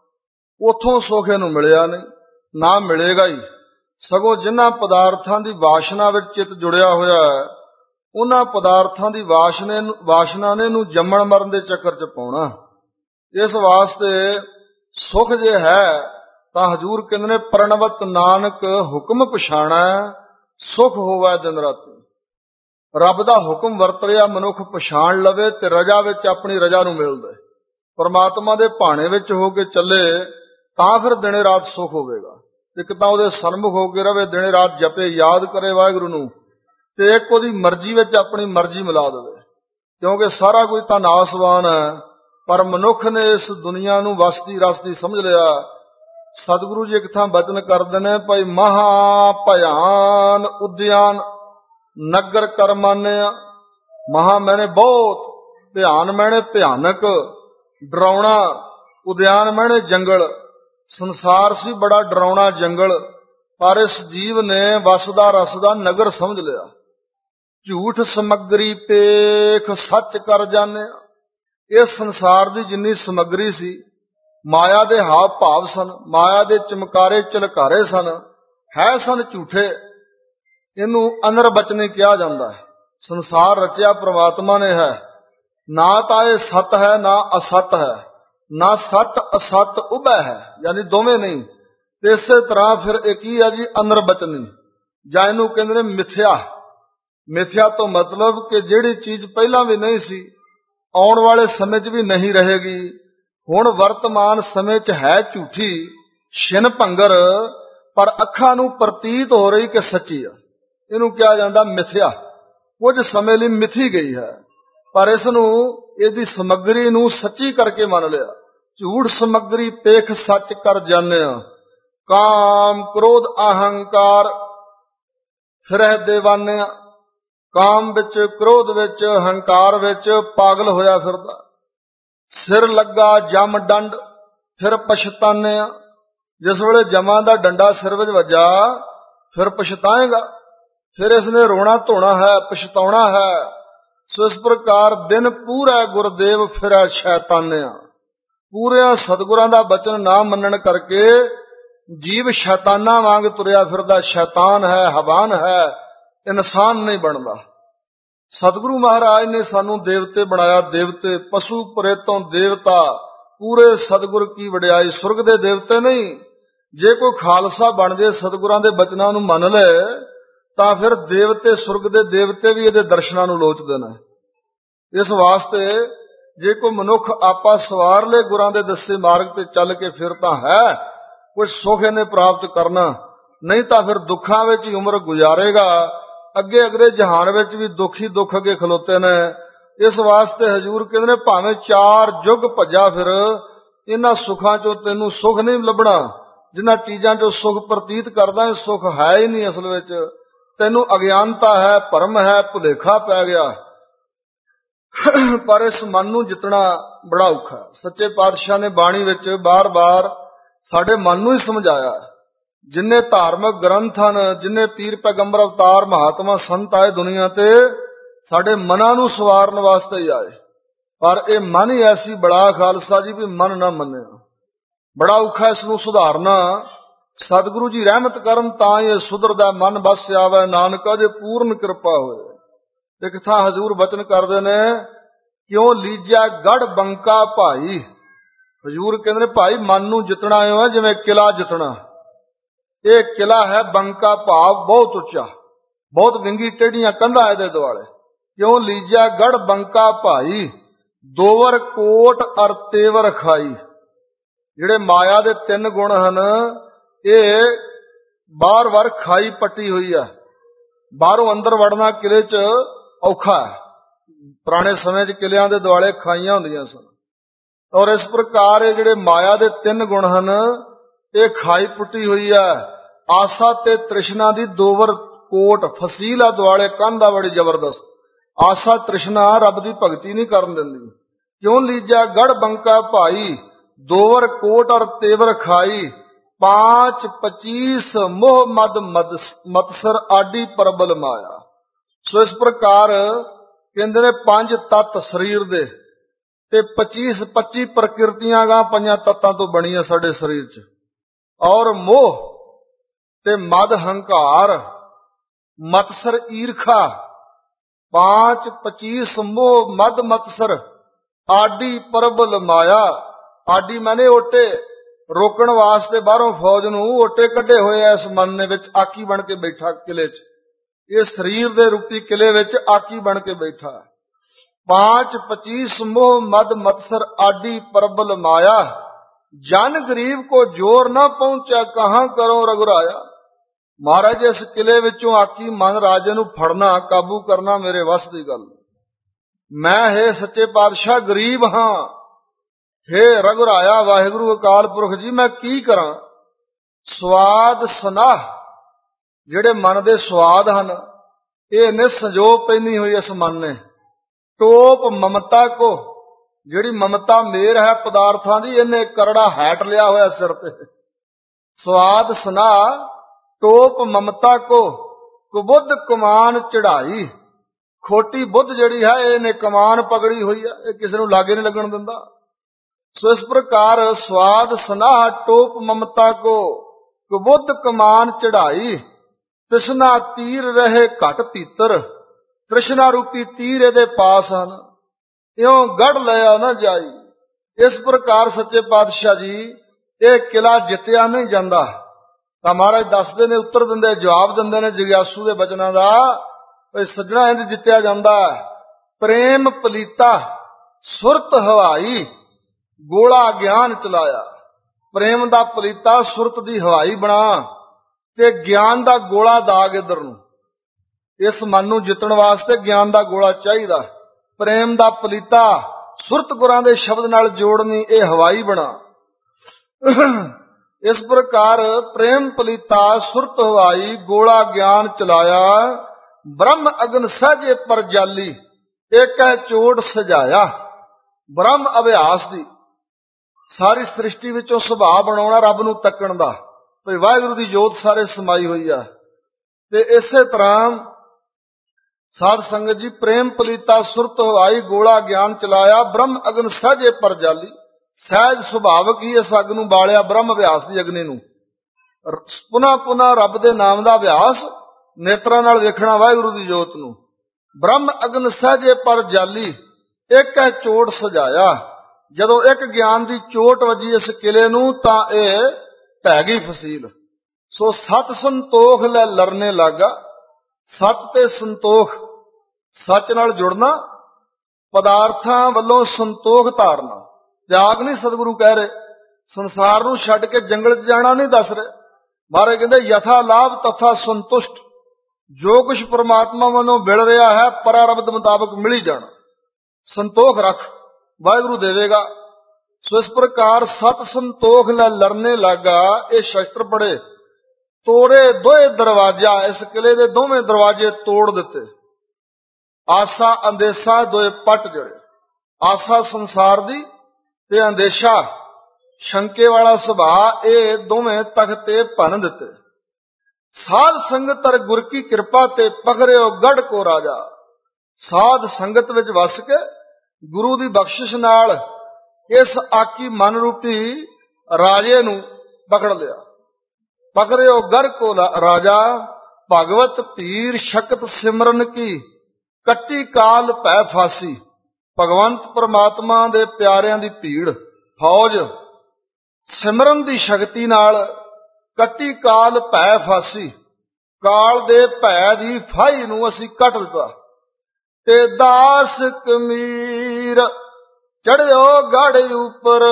ਉਥੋਂ ਸੁਖ ਇਹਨੂੰ ਮਿਲਿਆ ਨਹੀਂ, ਨਾ ਮਿਲੇਗਾ ਹੀ। ਸਗੋਂ ਜਿਨ੍ਹਾਂ ਪਦਾਰਥਾਂ ਦੀ ਵਾਸ਼ਨਾ ਵਿੱਚ ਚਿੱਤ ਜੁੜਿਆ ਹੋਇਆ ਹੈ, ਉਹਨਾਂ ਪਦਾਰਥਾਂ ਦੀ ਵਾਸ਼ਨੇ ਵਾਸ਼ਨਾ ਨੇ ਇਹਨੂੰ ਜੰਮਣ ਮਰਨ ਦੇ ਚੱਕਰ 'ਚ ਪਾਉਣਾ। ਇਸ ਵਾਸਤੇ ਸੁਖ ਜੇ ਹੈ ਤਾਂ ਹਜ਼ੂਰ ਕਹਿੰਦੇ ਨੇ, ਪ੍ਰਣਵਤ ਨਾਨਕ ਹੁਕਮ ਪਛਾਣੈ, ਸੁਖ ਹੋਵੈ ਦਿਨ ਰਾਤੀ। ਰੱਬ ਦਾ ਹੁਕਮ ਵਰਤ ਰਿਹਾ ਮਨੁੱਖ ਪਛਾਣ ਲਵੇ ਤੇ ਰਜਾ ਵਿੱਚ ਆਪਣੀ ਰਜਾ ਨੂੰ ਮਿਲਦਾ। ਪਰਮਾਤਮਾ ਦੇ ਭਾਣੇ ਵਿੱਚ ਹੋ ਕੇ ਚੱਲੇ ਤਾਂ ਫਿਰ ਦਿਨੇ ਰਾਤ ਸੁਖ ਹੋਵੇਗਾ। ਇੱਕ ਤਾਂ ਉਹਦੇ ਸਨਮੁਖ ਹੋ ਕੇ ਰਵੇ, ਦਿਨੇ ਰਾਤ ਜਪੇ, ਯਾਦ ਕਰੇ ਵਾਹਿਗੁਰੂ ਨੂੰ, ਤੇ ਇੱਕ ਉਹਦੀ ਮਰਜ਼ੀ ਵਿੱਚ ਆਪਣੀ ਮਰਜ਼ੀ ਮਿਲਾ ਦੇਵੇ, ਕਿਉਂਕਿ ਸਾਰਾ ਕੁਝ ਤਾਂ ਨਾਸਵਾਨ ਹੈ। ਪਰ ਮਨੁੱਖ ਨੇ ਇਸ ਦੁਨੀਆ ਨੂੰ ਵਸਦੀ ਰਸਦੀ ਸਮਝ ਲਿਆ। ਸਤਿਗੁਰੂ ਜੀ ਇੱਕ ਥਾਂ ਬਚਨ ਕਰਦੇ ਨੇ, ਭਾਈ ਮਹਾ ਭਿਆਨ ਉਦਿਆਨ ਨਗਰ ਕਰ ਮਾਨਿਆ। ਮਹਾ ਮੈਨੇ ਬਹੁਤ, ਭਿਆਨ ਮੈਨੇ ਭਿਆਨਕ, ਡਰਾਉਣਾ, ਉਦਿਆਨ ਮੈਨੇ ਜੰਗਲ। ਸੰਸਾਰ ਸੀ ਬੜਾ ਡਰਾਉਣਾ ਜੰਗਲ, ਪਰ ਇਸ ਜੀਵ ਨੇ ਵਸਦਾ ਰਸਦਾ ਨਗਰ ਸਮਝ ਲਿਆ। ਝੂਠ ਸਮੱਗਰੀ ਪੇਖ ਸੱਚ ਕਰ ਜਾਣਿਆ। ਇਸ ਸੰਸਾਰ ਦੀ ਜਿੰਨੀ ਸਮੱਗਰੀ ਸੀ, ਮਾਇਆ ਦੇ ਹਾਵ ਭਾਵ ਸਨ, ਮਾਇਆ ਦੇ ਚਮਕਾਰੇ ਝਲਕਾਰੇ ਸਨ, ਹੈ ਸਨ ਝੂਠੇ। ਇਹਨੂੰ ਅਨਰਬਚਨੇ ਕਿਹਾ ਜਾਂਦਾ ਹੈ। ਸੰਸਾਰ ਰਚਿਆ ਪ੍ਰਮਾਤਮਾ ਨੇ ਹੈ, ਨਾ ਤਾਂ ਇਹ ਸਤ ਹੈ ਨਾ ਅਸਤ ਹੈ, ਨਾ ਸਤ ਅਸਤ ਉਭੈ ਹੈ, ਯਾਨੀ ਦੋਵੇਂ ਨਹੀਂ। ਤੇ ਇਸੇ ਤਰ੍ਹਾਂ ਫਿਰ ਇੱਕ ਹੀ ਹੈ ਜੀ ਅਨਰਬਚਨੀ, ਜਾਂ ਇਹਨੂੰ ਕਹਿੰਦੇ ਨੇ ਮਿਥਿਆ। ਮਿਥਿਆ ਤੋਂ ਮਤਲਬ ਕਿ ਜਿਹੜੀ ਚੀਜ਼ ਪਹਿਲਾਂ ਵੀ ਨਹੀਂ ਸੀ, ਆਉਣ ਵਾਲੇ ਸਮੇਂ 'ਚ ਵੀ ਨਹੀਂ ਰਹੇਗੀ, ਹੁਣ ਵਰਤਮਾਨ ਸਮੇਂ 'ਚ ਹੈ ਝੂਠੀ, ਛਿਨ ਭੰਗਰ, ਪਰ ਅੱਖਾਂ ਨੂੰ ਪ੍ਰਤੀਤ ਹੋ ਰਹੀ ਕਿ ਸੱਚੀ ਆ। ਇਹਨੂੰ ਕਿਹਾ ਜਾਂਦਾ ਮਿਥਿਆ। ਕੁਝ ਸਮੇਂ ਲਈ ਮਿਥੀ ਗਈ ਹੈ, ਪਰ ਇਸ ਨੂੰ ਇਹਦੀ ਸਮੱਗਰੀ ਨੂੰ ਸੱਚੀ ਕਰਕੇ ਮੰਨ ਲਿਆ। ਝੂਠ ਸਮੱਗਰੀ ਪੇਖ ਸੱਚ ਕਰ ਜਾਣਿਆ। ਕਾਮ ਕ੍ਰੋਧ ਅਹੰਕਾਰ ਫਿਰਹਿ ਦੇਵਾਨਿਆ। ਕਾਮ ਵਿੱਚ, ਕ੍ਰੋਧ ਵਿੱਚ, ਹੰਕਾਰ ਵਿੱਚ ਪਾਗਲ ਹੋਇਆ ਫਿਰਦਾ। ਸਿਰ ਲੱਗਾ ਜਮ ਡੰਡ ਫਿਰ ਪਛਤਾਨਿਆ। ਜਿਸ ਵੇਲੇ ਜਮਾਂ ਦਾ ਡੰਡਾ ਸਿਰ ਵਿੱਚ ਵੱਜਾ ਫਿਰ ਪਛਤਾਏਗਾ, ਫਿਰ ਇਸਨੇ ਰੋਣਾ ਧੋਣਾ ਹੈ, ਪਛਤਾਉਣਾ ਹੈ। ਸੋ ਇਸ ਪ੍ਰਕਾਰ ਬਿਨ ਪੂਰਾ ਗੁਰਦੇਵ ਫਿਰੈ ਸ਼ੈਤਾਨਿਆ। ਪੂਰਿਆਂ ਸਤਿਗੁਰਾਂ ਦਾ ਬਚਨ ਨਾ ਮੰਨਣ ਕਰਕੇ ਜੀਵ ਸ਼ੈਤਾਨਾਂ ਵਾਂਗ ਤੁਰਿਆ ਫਿਰਦਾ। ਸ਼ੈਤਾਨ ਹੈ, ਹਵਾਨ ਹੈ, ਇਨਸਾਨ ਨਹੀਂ ਬਣਦਾ। ਸਤਿਗੁਰੂ ਮਹਾਰਾਜ ਨੇ ਸਾਨੂੰ ਦੇਵਤੇ ਬਣਾਇਆ। ਦੇਵਤੇ ਪਸ਼ੂ ਪ੍ਰੇਤੋਂ ਦੇਵਤਾ, ਪੂਰੇ ਸਤਿਗੁਰ ਕੀ ਵਡਿਆਈ। ਸੁਰਗ ਦੇ ਦੇਵਤੇ ਨਹੀਂ। ਜੇ ਕੋਈ ਖਾਲਸਾ ਬਣ ਜੇ, ਸਤਿਗੁਰਾਂ ਦੇ ਬਚਨਾਂ ਨੂੰ ਮੰਨ ਲੈ, ਤਾਂ ਫਿਰ ਦੇਵਤੇ, ਸੁਰਗ ਦੇ ਦੇਵਤੇ ਵੀ ਇਹਦੇ ਦਰਸ਼ਨਾਂ ਨੂੰ ਲੋਚਦੇ ਨੇ। ਇਸ ਵਾਸਤੇ ਜੇ ਕੋਈ ਮਨੁੱਖ ਆਪਾ ਸਵਾਰ ਲੈ ਗੁਰਾਂ ਦੇ ਦੱਸੇ ਮਾਰਗ ਤੇ ਚੱਲ ਕੇ, ਫਿਰ ਤਾਂ ਹੈ ਕੁਝ ਸੁਖ ਇਹਨੇ ਪ੍ਰਾਪਤ ਕਰਨਾ, ਨਹੀਂ ਤਾਂ ਫਿਰ ਦੁੱਖਾਂ ਵਿੱਚ ਹੀ ਉਮਰ ਗੁਜ਼ਾਰੇਗਾ। ਅੱਗੇ ਅਗਲੇ ਜਹਾਨ ਵਿੱਚ ਵੀ ਦੁੱਖ ਹੀ ਦੁੱਖ ਅੱਗੇ ਖਲੋਤੇ ਨੇ। ਇਸ ਵਾਸਤੇ ਹਜ਼ੂਰ ਕਹਿੰਦੇ ਨੇ, ਭਾਵੇਂ ਚਾਰ ਯੁੱਗ ਭੱਜਾ ਫਿਰ, ਇਹਨਾਂ ਸੁੱਖਾਂ ਚੋਂ ਤੈਨੂੰ ਸੁਖ ਨਹੀਂ ਲੱਭਣਾ। ਜਿਨ੍ਹਾਂ ਚੀਜ਼ਾਂ ਚੋਂ ਸੁਖ ਪ੍ਰਤੀਤ ਕਰਦਾ, ਇਹ ਸੁਖ ਹੈ ਹੀ ਨਹੀਂ ਅਸਲ ਵਿੱਚ। ਤੈਨੂੰ ਅਗਿਆਨਤਾ ਹੈ, ਭਰਮ ਹੈ, ਭੁਲੇਖਾ ਪੈ ਗਿਆ। ਪਰ ਇਸ ਮਨ ਨੂੰ ਜਿੱਤਣਾ ਬੜਾ ਔਖਾ। ਸੱਚੇ ਪਾਤਸ਼ਾਹ ਨੇ ਬਾਣੀ ਵਿੱਚ ਬਾਰ-ਬਾਰ ਸਾਡੇ ਮਨ ਨੂੰ ਹੀ ਸਮਝਾਇਆ। ਜਿੰਨੇ ਧਾਰਮਿਕ ਗ੍ਰੰਥ ਹਨ, ਜਿੰਨੇ ਪੀਰ ਪੈਗੰਬਰ ਅਵਤਾਰ ਮਹਾਤਮਾ ਸੰਤ ਆਏ ਦੁਨੀਆ ਤੇ, ਸਾਡੇ ਮਨਾਂ ਨੂੰ ਸਵਾਰਨ ਵਾਸਤੇ ਹੀ ਆਏ। ਪਰ ਇਹ ਮਨ ਹੀ ਐਸੀ ਬੜਾ ਖਾਲਸਾ ਜੀ ਵੀ ਮਨ ਨਾ ਮੰਨਿਆ। ਬੜਾ ਔਖਾ ਇਸ ਨੂੰ ਸੁਧਾਰਨਾ। ਸਤਿਗੁਰੂ ਜੀ ਰਹਿਮਤ ਕਰਨ ਤਾਂ ਇਹ ਸੁਧਰਦਾ, ਮਨ ਬਸ ਆਵੇ ਨਾਨਕਾ ਜੇ ਪੂਰਨ ਕਿਰਪਾ ਹੋਏ। ਇੱਕ ਥਾਂ ਹਜ਼ੂਰ ਬਚਨ ਕਰਦੇ ਨੇ, ਕਿਉਂ ਲੀਜਿਆ ਗੜ ਬੰਕਾ ਭਾਈ। ਹਜ਼ੂਰ ਕਹਿੰਦੇ ਨੇ, ਭਾਈ ਮਨ ਨੂੰ ਜਿੱਤਣਾ ਹੈ ਜਿਵੇਂ ਕਿਲਾ ਜਿੱਤਣਾ। ਇਹ ਕਿਲਾ ਹੈ ਬੰਕਾ, ਭਾਵ ਬਹੁਤ ਉੱਚਾ, ਬਹੁਤ ਵਿੰਗੀ ਟੇਢੀਆਂ ਕੰਧਾਂ ਇਹਦੇ ਦੁਆਲੇ। ਕਿਉਂ ਲੀਜਿਆ ਗੜ ਬੰਕਾ ਭਾਈ, ਦੋਵਰ ਕੋਟ ਅਰ ਤੇਵਰ ਖਾਈ। ਜਿਹੜੇ ਮਾਇਆ ਦੇ ਤਿੰਨ ਗੁਣ ਹਨ, ਇਹ ਬਾਰ-ਬਾਰ ਖਾਈ ਪੱਟੀ ਹੋਈ ਆ। ਬਾਹਰੋਂ ਅੰਦਰ ਵੜਨਾ ਕਿਲੇ 'ਚ ਔਖਾ ਹੈ। ਪੁਰਾਣੇ ਸਮੇਂ 'ਚ ਕਿਲਿਆਂ ਦੇ ਦੁਆਲੇ ਖਾਈਆਂ ਹੁੰਦੀਆਂ ਸਨ। ਔਰ ਇਸ ਪ੍ਰਕਾਰ ਇਹ ਜਿਹੜੇ ਮਾਇਆ ਦੇ ਤਿੰਨ ਗੁਣ ਹਨ, ਇਹ ਖਾਈ ਪੁੱਟੀ ਹੋਈ ਹੈ। ਆਸਾ ਤੇ ਤ੍ਰਿਸ਼ਨਾ ਦੀ ਦੋਵਰ ਕੋਟ, ਫਸੀਲ ਆ ਦੁਆਲੇ, ਕੰਧ ਆ ਬੜੀ ਜ਼ਬਰਦਸਤ। ਆਸਾ ਤ੍ਰਿਸ਼ਨਾ ਰੱਬ ਦੀ ਭਗਤੀ ਨਹੀਂ ਕਰਨ ਦਿੰਦੀ। ਕਿਉਂ ਲੀਜਾ ਗੜ ਬੰਕਾ ਭਾਈ, ਦੋਵਰ ਕੋਟ ਅਰ ਤੇਵਰ ਖਾਈ। पांच पचीस मोह मद मत्सर आडी प्रबल माया। सो इस प्रकार कहते ने पंज तत्त शरीर दे ते पचीस पच्ची प्रकृतियां गा पंजा तत्तां तो बनी साडे शरीर च। और मोह ते मद हंकार मत्सर ईरखा पांच पचीस मोह मद मत्सर आडी प्रबल माया। आडी माने ओटे, रोकण वास्ते बाहरों फौज नूं ओटे कढे होए इस मन ने विच आकी बन के बैठा किले च। ये शरीर दे रूपी किले विच आकी बन के बैठा। पांच पचीस मोह मद मत्सर आडी प्रबल माया। जन गरीब को जोर ना पहुंचा कहां करो रघुराया। महाराज इस किले विचों आकी मन राजे नूं फड़ना काबू करना मेरे वस दी गल। मैं हे सच्चे पातशाह गरीब हां, हे रघुराया वाहिगुरु अकाल पुरख जी मैं की करां। स्वाद सनाह ਜਿਹੜੇ ਮਨ ਦੇ ਸਵਾਦ ਹਨ ਇਹ ਨੇ ਸੰਜੋ ਪੈਣੀ ਹੋਈ ਇਸ ਮਨ ਨੇ। ਟੋਪ ਮਮਤਾ ਕੋ, ਜਿਹੜੀ ਮਮਤਾ ਮੇਰ ਹੈ ਪਦਾਰਥਾਂ ਦੀ ਇਹਨੇ ਕਰੜਾ ਹੈਟ ਲਿਆ ਹੋਇਆ ਸਿਰ ਤੇ। ਸਵਾਦ ਸਨਾ ਟੋਪ ਮਮਤਾ ਕੋ ਕੁਬੁੱਧ ਕਮਾਨ ਚੜਾਈ। ਖੋਟੀ ਬੁੱਧ ਜਿਹੜੀ ਹੈ ਇਹਨੇ ਕਮਾਨ ਪਕੜੀ ਹੋਈ ਹੈ, ਇਹ ਕਿਸੇ ਨੂੰ ਲਾਗੇ ਨਹੀਂ ਲੱਗਣ ਦਿੰਦਾ। ਸੋ ਇਸ ਪ੍ਰਕਾਰ ਸਵਾਦ ਸਨਾ ਟੋਪ ਮਮਤਾ ਕੋ ਕੁਬੁੱਧ ਕਮਾਨ ਚੜਾਈ। ਤ੍ਰਿਸ਼ਨਾ ਤੀਰ ਰਹੇ ਘਟ ਭੀਤਰ, ਤ੍ਰਿਸ਼ਨਾ ਰੂਪੀ ਤੀਰ ਇਹਦੇ ਪਾਸ ਹਨ, ਇਉਂ ਗੜ ਲਿਆ ਨਾ ਜਾਈ। ਇਸ ਪ੍ਰਕਾਰ ਸੱਚੇ ਪਾਤਸ਼ਾਹ ਜੀ ਇਹ ਕਿਲਾ ਜਿੱਤਿਆ ਨਹੀਂ ਜਾਂਦਾ। ਤਾਂ ਮਹਾਰਾਜ ਦੱਸਦੇ ਨੇ, ਉੱਤਰ ਦਿੰਦੇ, ਜਵਾਬ ਦਿੰਦੇ ਨੇ ਜਗਿਆਸੂ ਦੇ ਬਚਨਾਂ ਦਾ, ਵੀ ਸੱਜਣਾ ਇੰਜ ਜਿੱਤਿਆ ਜਾਂਦਾ। ਪ੍ਰੇਮ ਪਲੀਤਾ ਸੁਰਤ ਹਵਾਈ, ਗੋਲਾ ਗਿਆਨ ਚਲਾਇਆ। ਪ੍ਰੇਮ ਦਾ ਪਲੀਤਾ ਸੁਰਤ ਦੀ ਹਵਾਈ ਬਣਾ ਤੇ ਗਿਆਨ ਦਾ ਗੋਲਾ ਦਾਗ ਇਧਰ ਨੂੰ। ਇਸ ਮਨ ਨੂੰ ਜਿੱਤਣ ਵਾਸਤੇ ਗਿਆਨ ਦਾ ਗੋਲਾ ਚਾਹੀਦਾ। ਪ੍ਰੇਮ ਦਾ ਪਲੀਤਾ ਸੁਰਤ ਗੁਰਾਂ ਦੇ ਸ਼ਬਦ ਨਾਲ ਜੋੜਨੀ, ਇਹ ਹਵਾਈ ਬਣਾ। ਇਸ ਪ੍ਰਕਾਰ ਪ੍ਰੇਮ ਪਲੀਤਾ ਸੁਰਤ ਹਵਾਈ ਗੋਲਾ ਗਿਆਨ ਚਲਾਇਆ। ਬ੍ਰਹਮ ਅਗਨ ਸਹਜੇ ਪਰ ਜਾਲੀ, ਏਕੈ ਚੋਟ ਸਜਾਇਆ। ਬ੍ਰਹਮ ਅਭਿਆਸ ਦੀ ਸਾਰੀ ਸ੍ਰਿਸ਼ਟੀ ਵਿੱਚੋਂ ਸੁਭਾਅ ਬਣਾਉਣਾ ਰੱਬ ਨੂੰ ਤੱਕਣ ਦਾ, ਭਈ ਵਾਹਿਗੁਰੂ ਦੀ ਜੋਤ ਸਾਰੇ ਸਮਾਈ ਹੋਈ ਆ। ਤੇ ਇਸੇ ਤਰ੍ਹਾਂ ਸਾਧ ਸੰਗਤ ਜੀ ਪ੍ਰੇਮ ਪਲੀਤਾ ਸੁਰਤ ਹਵਾਈ ਗੋਲਾ ਗਿਆਨ ਚਲਾਇਆ। ਬ੍ਰਹਮ ਅਗਨ ਸਹਜੇ ਪਰ ਜਾਲੀ, ਸਹਿਜ ਸੁਭਾਵਕ ਹੀ ਇਸ ਅੱਗ ਨੂੰ ਬਾਲਿਆ, ਬ੍ਰਹਮ ਅਭਿਆਸ ਦੀ ਅਗਨੀ ਨੂੰ। ਪੁਨਾ ਪੁਨਾ ਰੱਬ ਦੇ ਨਾਮ ਦਾ ਅਭਿਆਸ, ਨੇਤਰਾਂ ਨਾਲ ਵੇਖਣਾ ਵਾਹਿਗੁਰੂ ਦੀ ਜੋਤ ਨੂੰ। ਬ੍ਰਹਮ ਅਗਨ ਸਹਜੇ ਪਰ ਜਾਲੀ, ਇੱਕ ਹੈ ਚੋਟ ਸਜਾਇਆ। ਜਦੋਂ ਇੱਕ ਗਿਆਨ ਦੀ ਚੋਟ ਵੱਜੀ ਇਸ ਕਿਲੇ ਨੂੰ ਤਾਂ ਇਹ ਢਹਿ ਗਈ ਫਸੀਲ। ਸੋ ਸਤ ਸੰਤੋਖ ਲੈ ਲਰਨੇ ਲਾਗਾ। ਸਤ ਤੇ ਸੰਤੋਖ, ਸੱਚ ਨਾਲ ਜੁੜਨਾ, ਪਦਾਰਥਾਂ ਵੱਲੋਂ ਸੰਤੋਖ ਧਾਰਨਾ। ਤਿਆਗ ਨਹੀਂ ਸਤਿਗੁਰੂ ਕਹਿ ਰਹੇ, ਸੰਸਾਰ ਨੂੰ ਛੱਡ ਕੇ ਜੰਗਲ 'ਚ ਜਾਣਾ ਨਹੀਂ ਦੱਸ ਰਹੇ। ਮਹਾਰਾਜ ਕਹਿੰਦੇ ਯਥਾ ਲਾਭ ਤਥਾ ਸੰਤੁਸ਼ਟ, ਜੋ ਕੁਛ ਪਰਮਾਤਮਾ ਵੱਲੋਂ ਮਿਲ ਰਿਹਾ ਹੈ ਪਰਾਰਬਧ ਮੁਤਾਬਕ ਮਿਲ ਹੀ ਜਾਣਾ। ਸੰਤੋਖ ਰੱਖ, ਵਾਹਿਗੁਰੂ ਦੇਵੇਗਾ। ਸੋ ਇਸ ਪ੍ਰਕਾਰ ਸਤ ਸੰਤੋਖ ਲੈ ਲਰਨੇ ਲਾਗਾ। ਇਹ ਸ਼ਸਤਰ ਪੜੇ, ਤੋੜੇ ਦੋਏ ਦਰਵਾਜ਼ਾ, ਇਸ ਕਿਲੇ ਦੇ ਦੋਵੇਂ ਦਰਵਾਜ਼ੇ ਤੋੜ ਦਿੱਤੇ। ਆਸਾ ਅੰਦੇਸ਼ਾ ਦੋਏ ਪੱਟ ਜੜੇ। ਆਸਾ ਸੰਸਾਰ ਦੀ ਤੇ ਅੰਦੇਸ਼ਾ ਸ਼ੰਕੇ ਵਾਲਾ ਸੁਭਾਅ, ਇਹ ਦੋਵੇਂ ਤਖਤੇ ਭੰਨ ਦਿੱਤੇ। ਸਾਧ ਸੰਗਤ ਅਰ ਗੁਰ ਕੀ ਕਿਰਪਾ ਤੇ ਪਕੜਿਓ ਗੜ ਕੋ ਰਾਜਾ। ਸਾਧ ਸੰਗਤ ਵਿੱਚ ਵਸ ਕੇ ਗੁਰੂ ਦੀ ਬਖਸ਼ਿਸ਼ ਨਾਲ ਇਸ ਆਕੀ ਮਨ ਰੂਪੀ ਰਾਜੇ ਨੂੰ ਪਕੜ ਲਿਆ। ਪਕੜਿਓ ਗੜ ਕੋ ਰਾਜਾ। ਭਗਵਤ ਪੀਰ ਸ਼ਕਤ ਸਿਮਰਨ ਕੀ, ਕੱਟੀ ਕਾਲ ਭੈ ਫਾਸੀ। ਭਗਵੰਤ ਪਰਮਾਤਮਾ ਦੇ ਪਿਆਰਿਆਂ ਦੀ ਭੀੜ, ਫੌਜ, ਸਿਮਰਨ ਦੀ ਸ਼ਕਤੀ ਨਾਲ ਕੱਟੀ ਕਾਲ ਭੈ ਫਾਸੀ। ਕਾਲ ਦੇ ਭੈ ਦੀ ਫਾਹੀ ਨੂੰ ਅਸੀਂ ਕੱਟ ਦਿੱਤਾ। ਤੇ ਦਾਸ ਕਮੀਰ ਚੜਿਓ ਗੜ ਉੱਪਰ,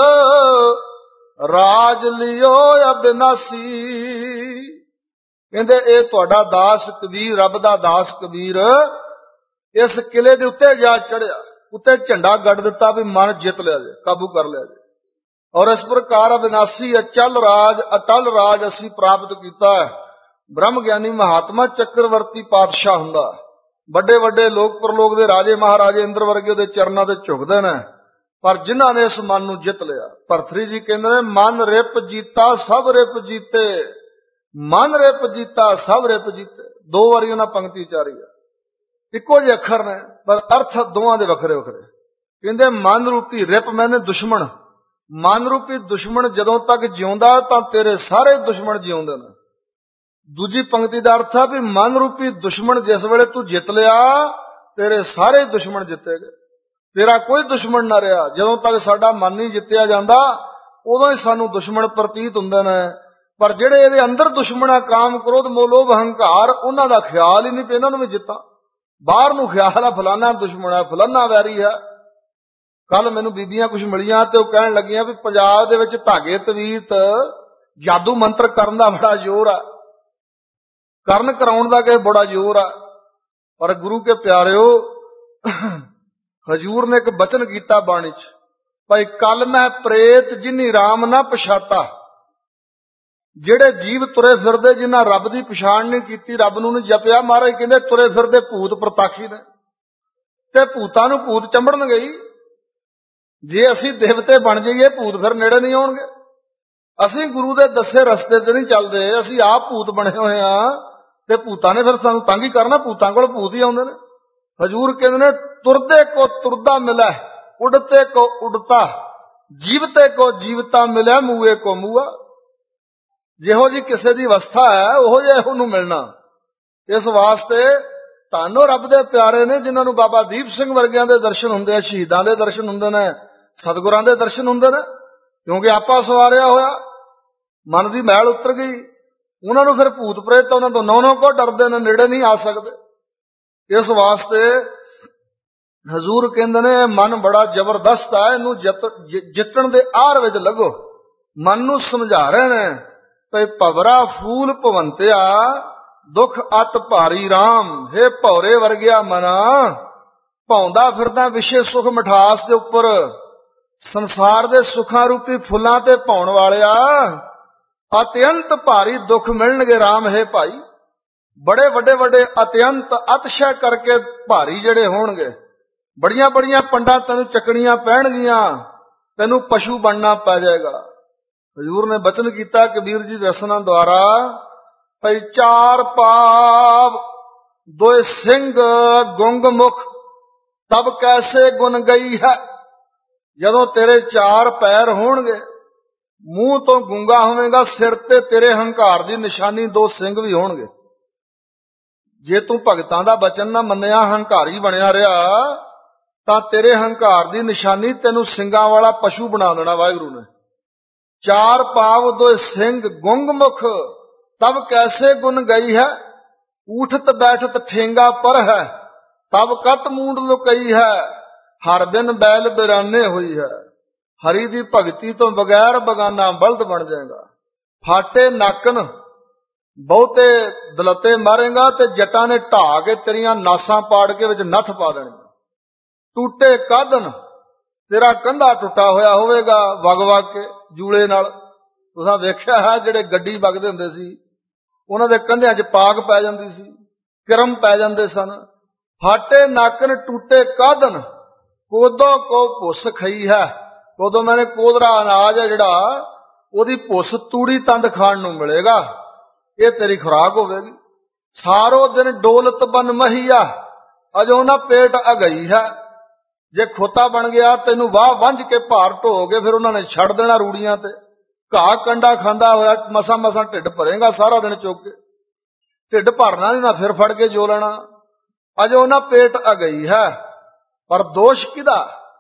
ਰਾਜ ਲਿਓ ਅਬਿਨਾਸੀ। ਕਹਿੰਦੇ ਇਹ ਤੁਹਾਡਾ ਦਾਸ ਕਬੀਰ, ਰੱਬ ਦਾ ਦਾਸ ਕਬੀਰ ਇਸ ਕਿਲੇ ਦੇ ਉੱਤੇ ਜਾ ਚੜਿਆ। ਉੱਤੇ ਝੰਡਾ ਗੱਡ ਦਿੱਤਾ ਵੀ ਮਨ ਜਿੱਤ ਲਿਆ ਜੇ, ਕਾਬੂ ਕਰ ਲਿਆ ਜੇ। ਔਰ ਇਸ ਪ੍ਰਕਾਰ ਅਬਿਨਾਸੀ ਅਚਲ ਰਾਜ, ਅਟਲ ਰਾਜ ਅਸੀਂ ਪ੍ਰਾਪਤ ਕੀਤਾ ਹੈ। ਬ੍ਰਹਮ ਗਿਆਨੀ ਮਹਾਤਮਾ ਚੱਕਰਵਰਤੀ ਪਾਤਸ਼ਾਹ ਹੁੰਦਾ। ਵੱਡੇ ਵੱਡੇ ਲੋਕ ਪਰਲੋਕ ਦੇ ਰਾਜੇ ਮਹਾਰਾਜੇ ਇੰਦਰ ਵਰਗੇ ਉਹਦੇ ਚਰਨਾਂ ਤੇ ਝੁਕਦੇ ਨੇ। ਪਰ ਜਿਨ੍ਹਾਂ ਨੇ ਇਸ ਮਨ ਨੂੰ ਜਿੱਤ ਲਿਆ। ਭਰਤਰੀ ਜੀ ਕਹਿੰਦੇ ਨੇ ਮਨ ਰਿਪ ਜੀਤਾ ਸਭ ਰਿਪ ਜੀਤੇ, ਮਨ ਰਿਪ ਜੀਤਾ ਸਭ ਰਿਪ ਜੀਤੇ। ਦੋ ਵਾਰੀ ਉਹਨਾਂ ਪੰਕਤੀ ਉਚਾਰੀ ਹੈ, ਇੱਕੋ ਜਿਹੇ ਅੱਖਰ ਨੇ ਪਰ ਅਰਥ ਦੋਵਾਂ ਦੇ ਵੱਖਰੇ ਵੱਖਰੇ। ਕਹਿੰਦੇ ਮਨ ਰੂਪੀ ਰਿਪ ਮੈਨੇ ਦੁਸ਼ਮਣ, ਮਨ ਰੂਪੀ ਦੁਸ਼ਮਣ ਜਦੋਂ ਤੱਕ ਜਿਉਂਦਾ ਤਾਂ ਤੇਰੇ ਸਾਰੇ ਦੁਸ਼ਮਣ ਜਿਉਂਦੇ ਨੇ। ਦੂਜੀ ਪੰਕਤੀ ਦਾ ਅਰਥ ਹੈ ਵੀ ਮਨ ਰੂਪੀ ਦੁਸ਼ਮਣ ਜਿਸ ਵੇਲੇ ਤੂੰ ਜਿੱਤ ਲਿਆ ਤੇਰੇ ਸਾਰੇ ਦੁਸ਼ਮਣ ਜਿੱਤੇ ਗਏ, ਤੇਰਾ ਕੋਈ ਦੁਸ਼ਮਣ ਨਾ ਰਿਹਾ। ਜਦੋਂ ਤੱਕ ਸਾਡਾ ਮਨ ਨਹੀਂ ਜਿੱਤਿਆ ਜਾਂਦਾ ਉਦੋਂ ਹੀ ਸਾਨੂੰ ਦੁਸ਼ਮਣ ਪ੍ਰਤੀਤ ਹੁੰਦੇ ਨੇ। ਪਰ ਜਿਹੜੇ ਇਹਦੇ ਅੰਦਰ ਦੁਸ਼ਮਣ ਆ, ਕਾਮ ਕ੍ਰੋਧ ਮੋਹ ਲੋਭ ਹੰਕਾਰ, ਉਹਨਾਂ ਦਾ ਖਿਆਲ ਹੀ ਨਹੀਂ ਪਈ ਇਹਨਾਂ ਨੂੰ ਵੀ ਜਿੱਤਾਂ। ਬਾਹਰ ਨੂੰ ਖਿਆਲ ਆ ਫਲਾਨਾ ਦੁਸ਼ਮਣ ਹੈ, ਫਲਾਨਾ ਵੈਰੀ ਹੈ। ਕੱਲ ਮੈਨੂੰ ਬੀਬੀਆਂ ਕੁਝ ਮਿਲੀਆਂ ਤੇ ਉਹ ਕਹਿਣ ਲੱਗੀਆਂ ਵੀ ਪੰਜਾਬ ਦੇ ਵਿੱਚ ਧਾਗੇ ਤਵੀਤ ਜਾਦੂ ਮੰਤਰ ਕਰਨ ਦਾ ਬੜਾ ਜ਼ੋਰ ਆ, ਕਰਨ ਕਰਾਉਣ ਦਾ ਕਿ ਬੜਾ ਜ਼ੋਰ ਆ। ਪਰ ਗੁਰੂ ਕੇ ਪਿਆਰਿਓ, ਹਜ਼ੂਰ ਨੇ ਇੱਕ ਬਚਨ ਕੀਤਾ ਬਾਣੀ ਚ, ਭਾਈ ਕੱਲ ਮੈਂ ਪ੍ਰੇਤ ਜਿਨੀ ਰਾਮ ਨਾ ਪਛਾਤਾ। ਜਿਹੜੇ ਜੀਵ ਤੁਰੇ ਫਿਰਦੇ ਜਿਨ੍ਹਾਂ ਰੱਬ ਦੀ ਪਛਾਣ ਨਹੀਂ ਕੀਤੀ, ਰੱਬ ਨੂੰ ਨਹੀਂ ਜਪਿਆ, ਮਹਾਰਾਜ ਕਹਿੰਦੇ ਤੁਰੇ ਫਿਰਦੇ ਭੂਤ ਪ੍ਰਤਾਖੀ ਨੇ ਤੇ ਭੂਤਾਂ ਨੂੰ ਭੂਤ ਚੰਬੜਨ ਗਈ। ਜੇ ਅਸੀਂ ਦੇਵਤੇ ਬਣ ਜਾਈਏ ਭੂਤ ਫਿਰ ਨੇੜੇ ਨਹੀਂ ਆਉਣਗੇ। ਅਸੀਂ ਗੁਰੂ ਦੇ ਦੱਸੇ ਰਸਤੇ ਤੇ ਨਹੀਂ ਚੱਲਦੇ, ਅਸੀਂ ਆਪ ਭੂਤ ਬਣੇ ਹੋਏ ਆ ਤੇ ਭੂਤਾਂ ਨੇ ਫਿਰ ਸਾਨੂੰ ਤੰਗ ਹੀ ਕਰਨਾ, ਭੂਤਾਂ ਕੋਲ ਭੂਤ ਹੀ ਆਉਂਦੇ ਨੇ। ਹਜ਼ੂਰ ਕਹਿੰਦੇ ਨੇ ਤੁਰਦੇ ਕੋ ਤੁਰਦਾ ਮਿਲੈ, ਉਡਤੇ ਕੋ ਉਡਤਾ, ਜੀਵਤੇ ਕੋ ਜੀਵਤਾ ਮਿਲੈ, ਮੂਏ ਕੋ ਮੂਆ। ਜਿਹੋ ਜੀ ਕਿਸੇ ਦੀ ਅਵਸਥਾ ਹੈ ਉਹੋ ਜਿਹਾ ਉਹਨੂੰ ਮਿਲਣਾ। ਇਸ ਵਾਸਤੇ ਧੰਨੋ ਰੱਬ ਦੇ ਪਿਆਰੇ ਨੇ ਜਿਨ੍ਹਾਂ ਨੂੰ ਬਾਬਾ ਦੀਪ ਸਿੰਘ ਵਰਗਿਆਂ ਦੇ ਦਰਸ਼ਨ ਹੁੰਦੇ ਆ, ਸ਼ਹੀਦਾਂ ਦੇ ਦਰਸ਼ਨ ਹੁੰਦੇ ਨੇ, ਸਤਿਗੁਰਾਂ ਦੇ ਦਰਸ਼ਨ ਹੁੰਦੇ ਨੇ। ਕਿਉਂਕਿ ਆਪਾ ਸਵਾਰਿਆ ਹੋਇਆ, ਮਨ ਦੀ ਮੈਲ ਉਤਰ ਗਈ। ਉਹਨਾਂ ਨੂੰ ਫਿਰ ਭੂਤ ਪ੍ਰੇਤ ਉਹਨਾਂ ਤੋਂ ਨੌ ਨੌ ਕੋ ਡਰਦੇ ਨੇ, ਨੇੜੇ ਨਹੀਂ ਆ ਸਕਦੇ। ਇਸ ਵਾਸਤੇ ਹਜ਼ੂਰ ਕਹਿੰਦੇ ਨੇ ਮਨ ਬੜਾ ਜ਼ਬਰਦਸਤ ਹੈ, ਇਹਨੂੰ ਜਿੱਤਣ ਦੇ ਆਰ ਵਿੱਚ ਲੱਗੋ। ਮਨ ਨੂੰ ਸਮਝਾ ਰਹੇ ਨੇ ਭਈ ਭਵਰਾ ਫੂਲ ਭਵੰਤਿਆ ਦੁੱਖ ਅਤ ਭਾਰੀ ਰਾਮ। ਹੇ ਭੌਰੇ ਵਰਗਿਆ ਮਨਾ, ਭੌਂਦਾ ਫਿਰਦਾ ਵਿਸ਼ੇ ਸੁਖ ਮਿਠਾਸ ਦੇ ਉੱਪਰ, ਸੰਸਾਰ ਦੇ ਸੁਖਾਂ ਰੂਪੀ ਫੁੱਲਾਂ ਤੇ ਭੌਣ ਵਾਲਿਆ, ਅਤਿਅੰਤ ਭਾਰੀ ਦੁੱਖ ਮਿਲਣਗੇ ਰਾਮ। ਹੈ ਭਾਈ ਬੜੇ ਵੱਡੇ ਵੱਡੇ ਅਤਿਅੰਤ ਅਤਸ਼ੈ ਕਰਕੇ ਭਾਰੀ ਜਿਹੜੇ ਹੋਣਗੇ, ਬੜੀਆਂ ਬੜੀਆਂ ਪੰਡਾਂ ਤੈਨੂੰ ਚੱਕਣੀਆਂ ਪੈਣਗੀਆਂ, ਤੈਨੂੰ ਪਸ਼ੂ ਬਣਨਾ ਪੈ ਜਾਏਗਾ। ਹਜ਼ੂਰ ਨੇ ਬਚਨ ਕੀਤਾ ਕਬੀਰ ਜੀ ਦੀ ਰਸਨਾ ਦੁਆਰਾ, ਭਈ ਚਾਰ ਪਾਵ ਦੋਏ ਸਿੰਘ ਗੁੰਗ ਮੁਖ ਤਬ ਕੈਸੇ ਗੁਣ ਗਈ ਹੈ। ਜਦੋਂ ਤੇਰੇ ਚਾਰ ਪੈਰ ਹੋਣਗੇ, ਮੂੰਹ ਤੋਂ ਗੂੰਗਾ ਹੋਵੇਗਾ, ਸਿਰ ਤੇ ਤੇਰੇ ਹੰਕਾਰ ਦੀ ਨਿਸ਼ਾਨੀ ਦੋ ਸਿੰਘ ਵੀ ਹੋਣਗੇ। ਜੇ ਤੂੰ ਭਗਤਾਂ ਦਾ ਬਚਨ ਨਾ ਮੰਨਿਆ, ਹੰਕਾਰੀ ਬਣਿਆ ਰਿਹਾ, ਤਾਂ ਤੇਰੇ ਹੰਕਾਰ ਦੀ ਨਿਸ਼ਾਨੀ ਤੈਨੂੰ ਸਿੰਘਾਂ ਵਾਲਾ ਪਸ਼ੂ ਬਣਾ ਦੇਣਾ ਵਾਹਿਗੁਰੂ ਨੇ। ਚਾਰ ਪਾਵ ਦੋਏ ਸਿੰਘ ਗੁੰਗ ਮੁਖ ਤਬ ਕੈਸੇ ਗੁਣ ਗਈ ਹੈ। ਊਠਤ ਬੈਠਤ ਠੇਂਗਾ ਪਰ ਹੈ, ਤਬ ਕਤ ਮੂੰਡ ਲੁਕਈ ਹੈ। ਹਰ ਬਿਨ ਬੈਲ ਬਿਰਾਨੇ ਹੋਈ ਹੈ। ਹਰੀ ਦੀ ਭਗਤੀ ਤੋਂ ਬਗੈਰ ਬਗਾਨਾ ਬਲਦ ਬਣ ਜਾਏਗਾ। ਫਾਟੇ ਨਾਕਨ ਬਹੁਤੇ ਦਲਤੇ ਮਾਰੇਗਾ ਤੇ ਜੱਟਾਂ ਨੇ ਢਾ ਕੇ ਤੇਰੀਆਂ ਨਾਸਾਂ ਪਾੜ ਕੇ ਵਿੱਚ ਨੱਥ ਪਾ ਦੇਣੀ। ਟੂਟੇ ਕਾਦਨ, ਤੇਰਾ ਕੰਧਾ ਟੁੱਟਾ ਹੋਇਆ ਹੋਵੇਗਾ ਵਗ ਵਗ ਕੇ ਜੂਲੇ ਨਾਲ। ਤੁਸੀਂ ਵੇਖਿਆ ਹੈ ਜਿਹੜੇ ਗੱਡੀ ਵਗਦੇ ਹੁੰਦੇ ਸੀ, ਉਹਨਾਂ ਦੇ ਕੰਧਿਆਂ 'ਚ ਪਾਕ ਪੈ ਜਾਂਦੀ ਸੀ, ਕਿਰਮ ਪੈ ਜਾਂਦੇ ਸਨ। ਫਾਟੇ ਨਾਕਨ ਟੂਟੇ ਕਾਦਨ, ਕੋਦੋਂ ਕੋ ਭੁੱਸ ਖਈ ਹੈ। ਕੋਦੋਂ ਮੈਨੇ ਕੋਦਰਾ ਅਨਾਜ ਹੈ ਜਿਹੜਾ, ਉਹਦੀ ਭੁੱਸ ਤੂੜੀ ਤੰਦ ਖਾਣ ਨੂੰ ਮਿਲੇਗਾ, ਇਹ ਤੇਰੀ ਖੁਰਾਕ ਹੋਵੇਗੀ। ਸਾਰੋ ਦਿਨ ਡੋਲਤ ਬਨ ਮਹੀਆ, ਅਜੋ ਨਾ ਪੇਟ ਅਗਈ ਹੈ। ਜੇ ਖੋਤਾ ਬਣ ਗਿਆ ਤੈਨੂੰ ਵਾਹ ਵੰਝ ਕੇ ਭਾਰ ਢੋਗੇ, ਫਿਰ ਉਹਨਾਂ ਨੇ ਛੱਡ ਦੇਣਾ ਰੂੜੀਆਂ ਤੇ। ਘਾਹ ਕੰਡਾ ਖਾਂਦਾ ਹੋਇਆ ਮਸਾਂ ਮਸਾਂ ਢਿੱਡ ਭਰੇਗਾ ਸਾਰਾ ਦਿਨ ਚੁੱਕ ਕੇ, ਢਿੱਡ ਭਰਨਾ ਨਹੀਂ ਨਾ, ਫਿਰ ਫੜ ਕੇ ਜੋ ਲੈਣਾ। ਅਜੋ ਨਾ ਪੇਟ ਅਗਈ ਹੈ। ਪਰ ਦੋਸ਼ ਕਿਹਦਾ?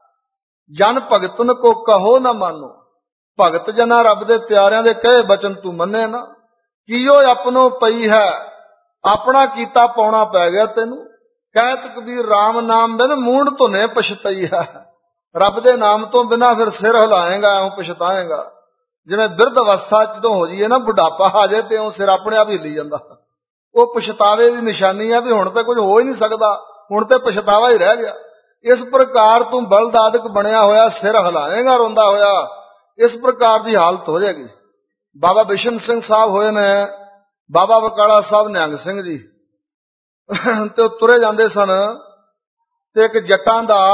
ਜਨ ਭਗਤਨ ਕੋ ਕਹੋ ਨਾ ਮਾਨੋ। ਭਗਤ ਜਨਾ ਰੱਬ ਦੇ ਪਿਆਰਿਆਂ ਦੇ ਕਹੇ ਬਚਨ ਤੂੰ ਮੰਨੇ ਨਾ। ਕੀਓ ਆਪਣੋ ਪਈ ਹੈ, ਆਪਣਾ ਕੀਤਾ ਪਾਉਣਾ ਪੈ ਗਿਆ ਤੈਨੂੰ। ਕਹਿਤ ਕਬੀਰ ਰਾਮ ਨਾਮ ਬਿਨ ਮੂੰਡ ਧੁਨੇ ਪਛਤਈ ਹੈ। ਰੱਬ ਦੇ ਨਾਮ ਤੋਂ ਬਿਨਾਂ ਫਿਰ ਸਿਰ ਹਿਲਾਏਗਾ, ਐਉਂ ਪਛਤਾਏਗਾ। ਜਿਵੇਂ ਬਿਰਧ ਅਵਸਥਾ ਜਦੋਂ ਹੋ ਜਾਈਏ ਨਾ, ਬੁਢਾਪਾ ਆ ਜਾਏ ਤੇ ਉਹ ਸਿਰ ਆਪਣੇ ਆਪ ਹਿੱਲੀ ਜਾਂਦਾ। ਉਹ ਪਛਤਾਵੇ ਦੀ ਨਿਸ਼ਾਨੀ ਹੈ ਵੀ ਹੁਣ ਤਾਂ ਕੁਝ ਹੋ ਹੀ ਨਹੀਂ ਸਕਦਾ, ਹੁਣ ਤੇ ਪਛਤਾਵਾ ਹੀ ਰਹਿ ਗਿਆ। ਇਸ ਪ੍ਰਕਾਰ ਤੂੰ ਬਲਦਾਦਕ ਬਣਿਆ ਹੋਇਆ ਸਿਰ ਹਿਲਾਏਗਾ ਰੋਂਦਾ ਹੋਇਆ, ਇਸ ਪ੍ਰਕਾਰ ਦੀ ਹਾਲਤ ਹੋ ਜਾਏਗੀ। ਬਾਬਾ ਬਿਸ਼ਨ ਸਿੰਘ ਸਾਹਿਬ ਹੋਏ ਨੇ, ਬਾਬਾ ਬਕਾਲਾ ਸਾਹਿਬ ਨਿਹੰਗ ਸਿੰਘ ਜੀ, ਤੇ ਉਹ ਤੁਰੇ ਜਾਂਦੇ ਸਨ ਤੇ ਇੱਕ ਜੱਟਾਂ ਦਾ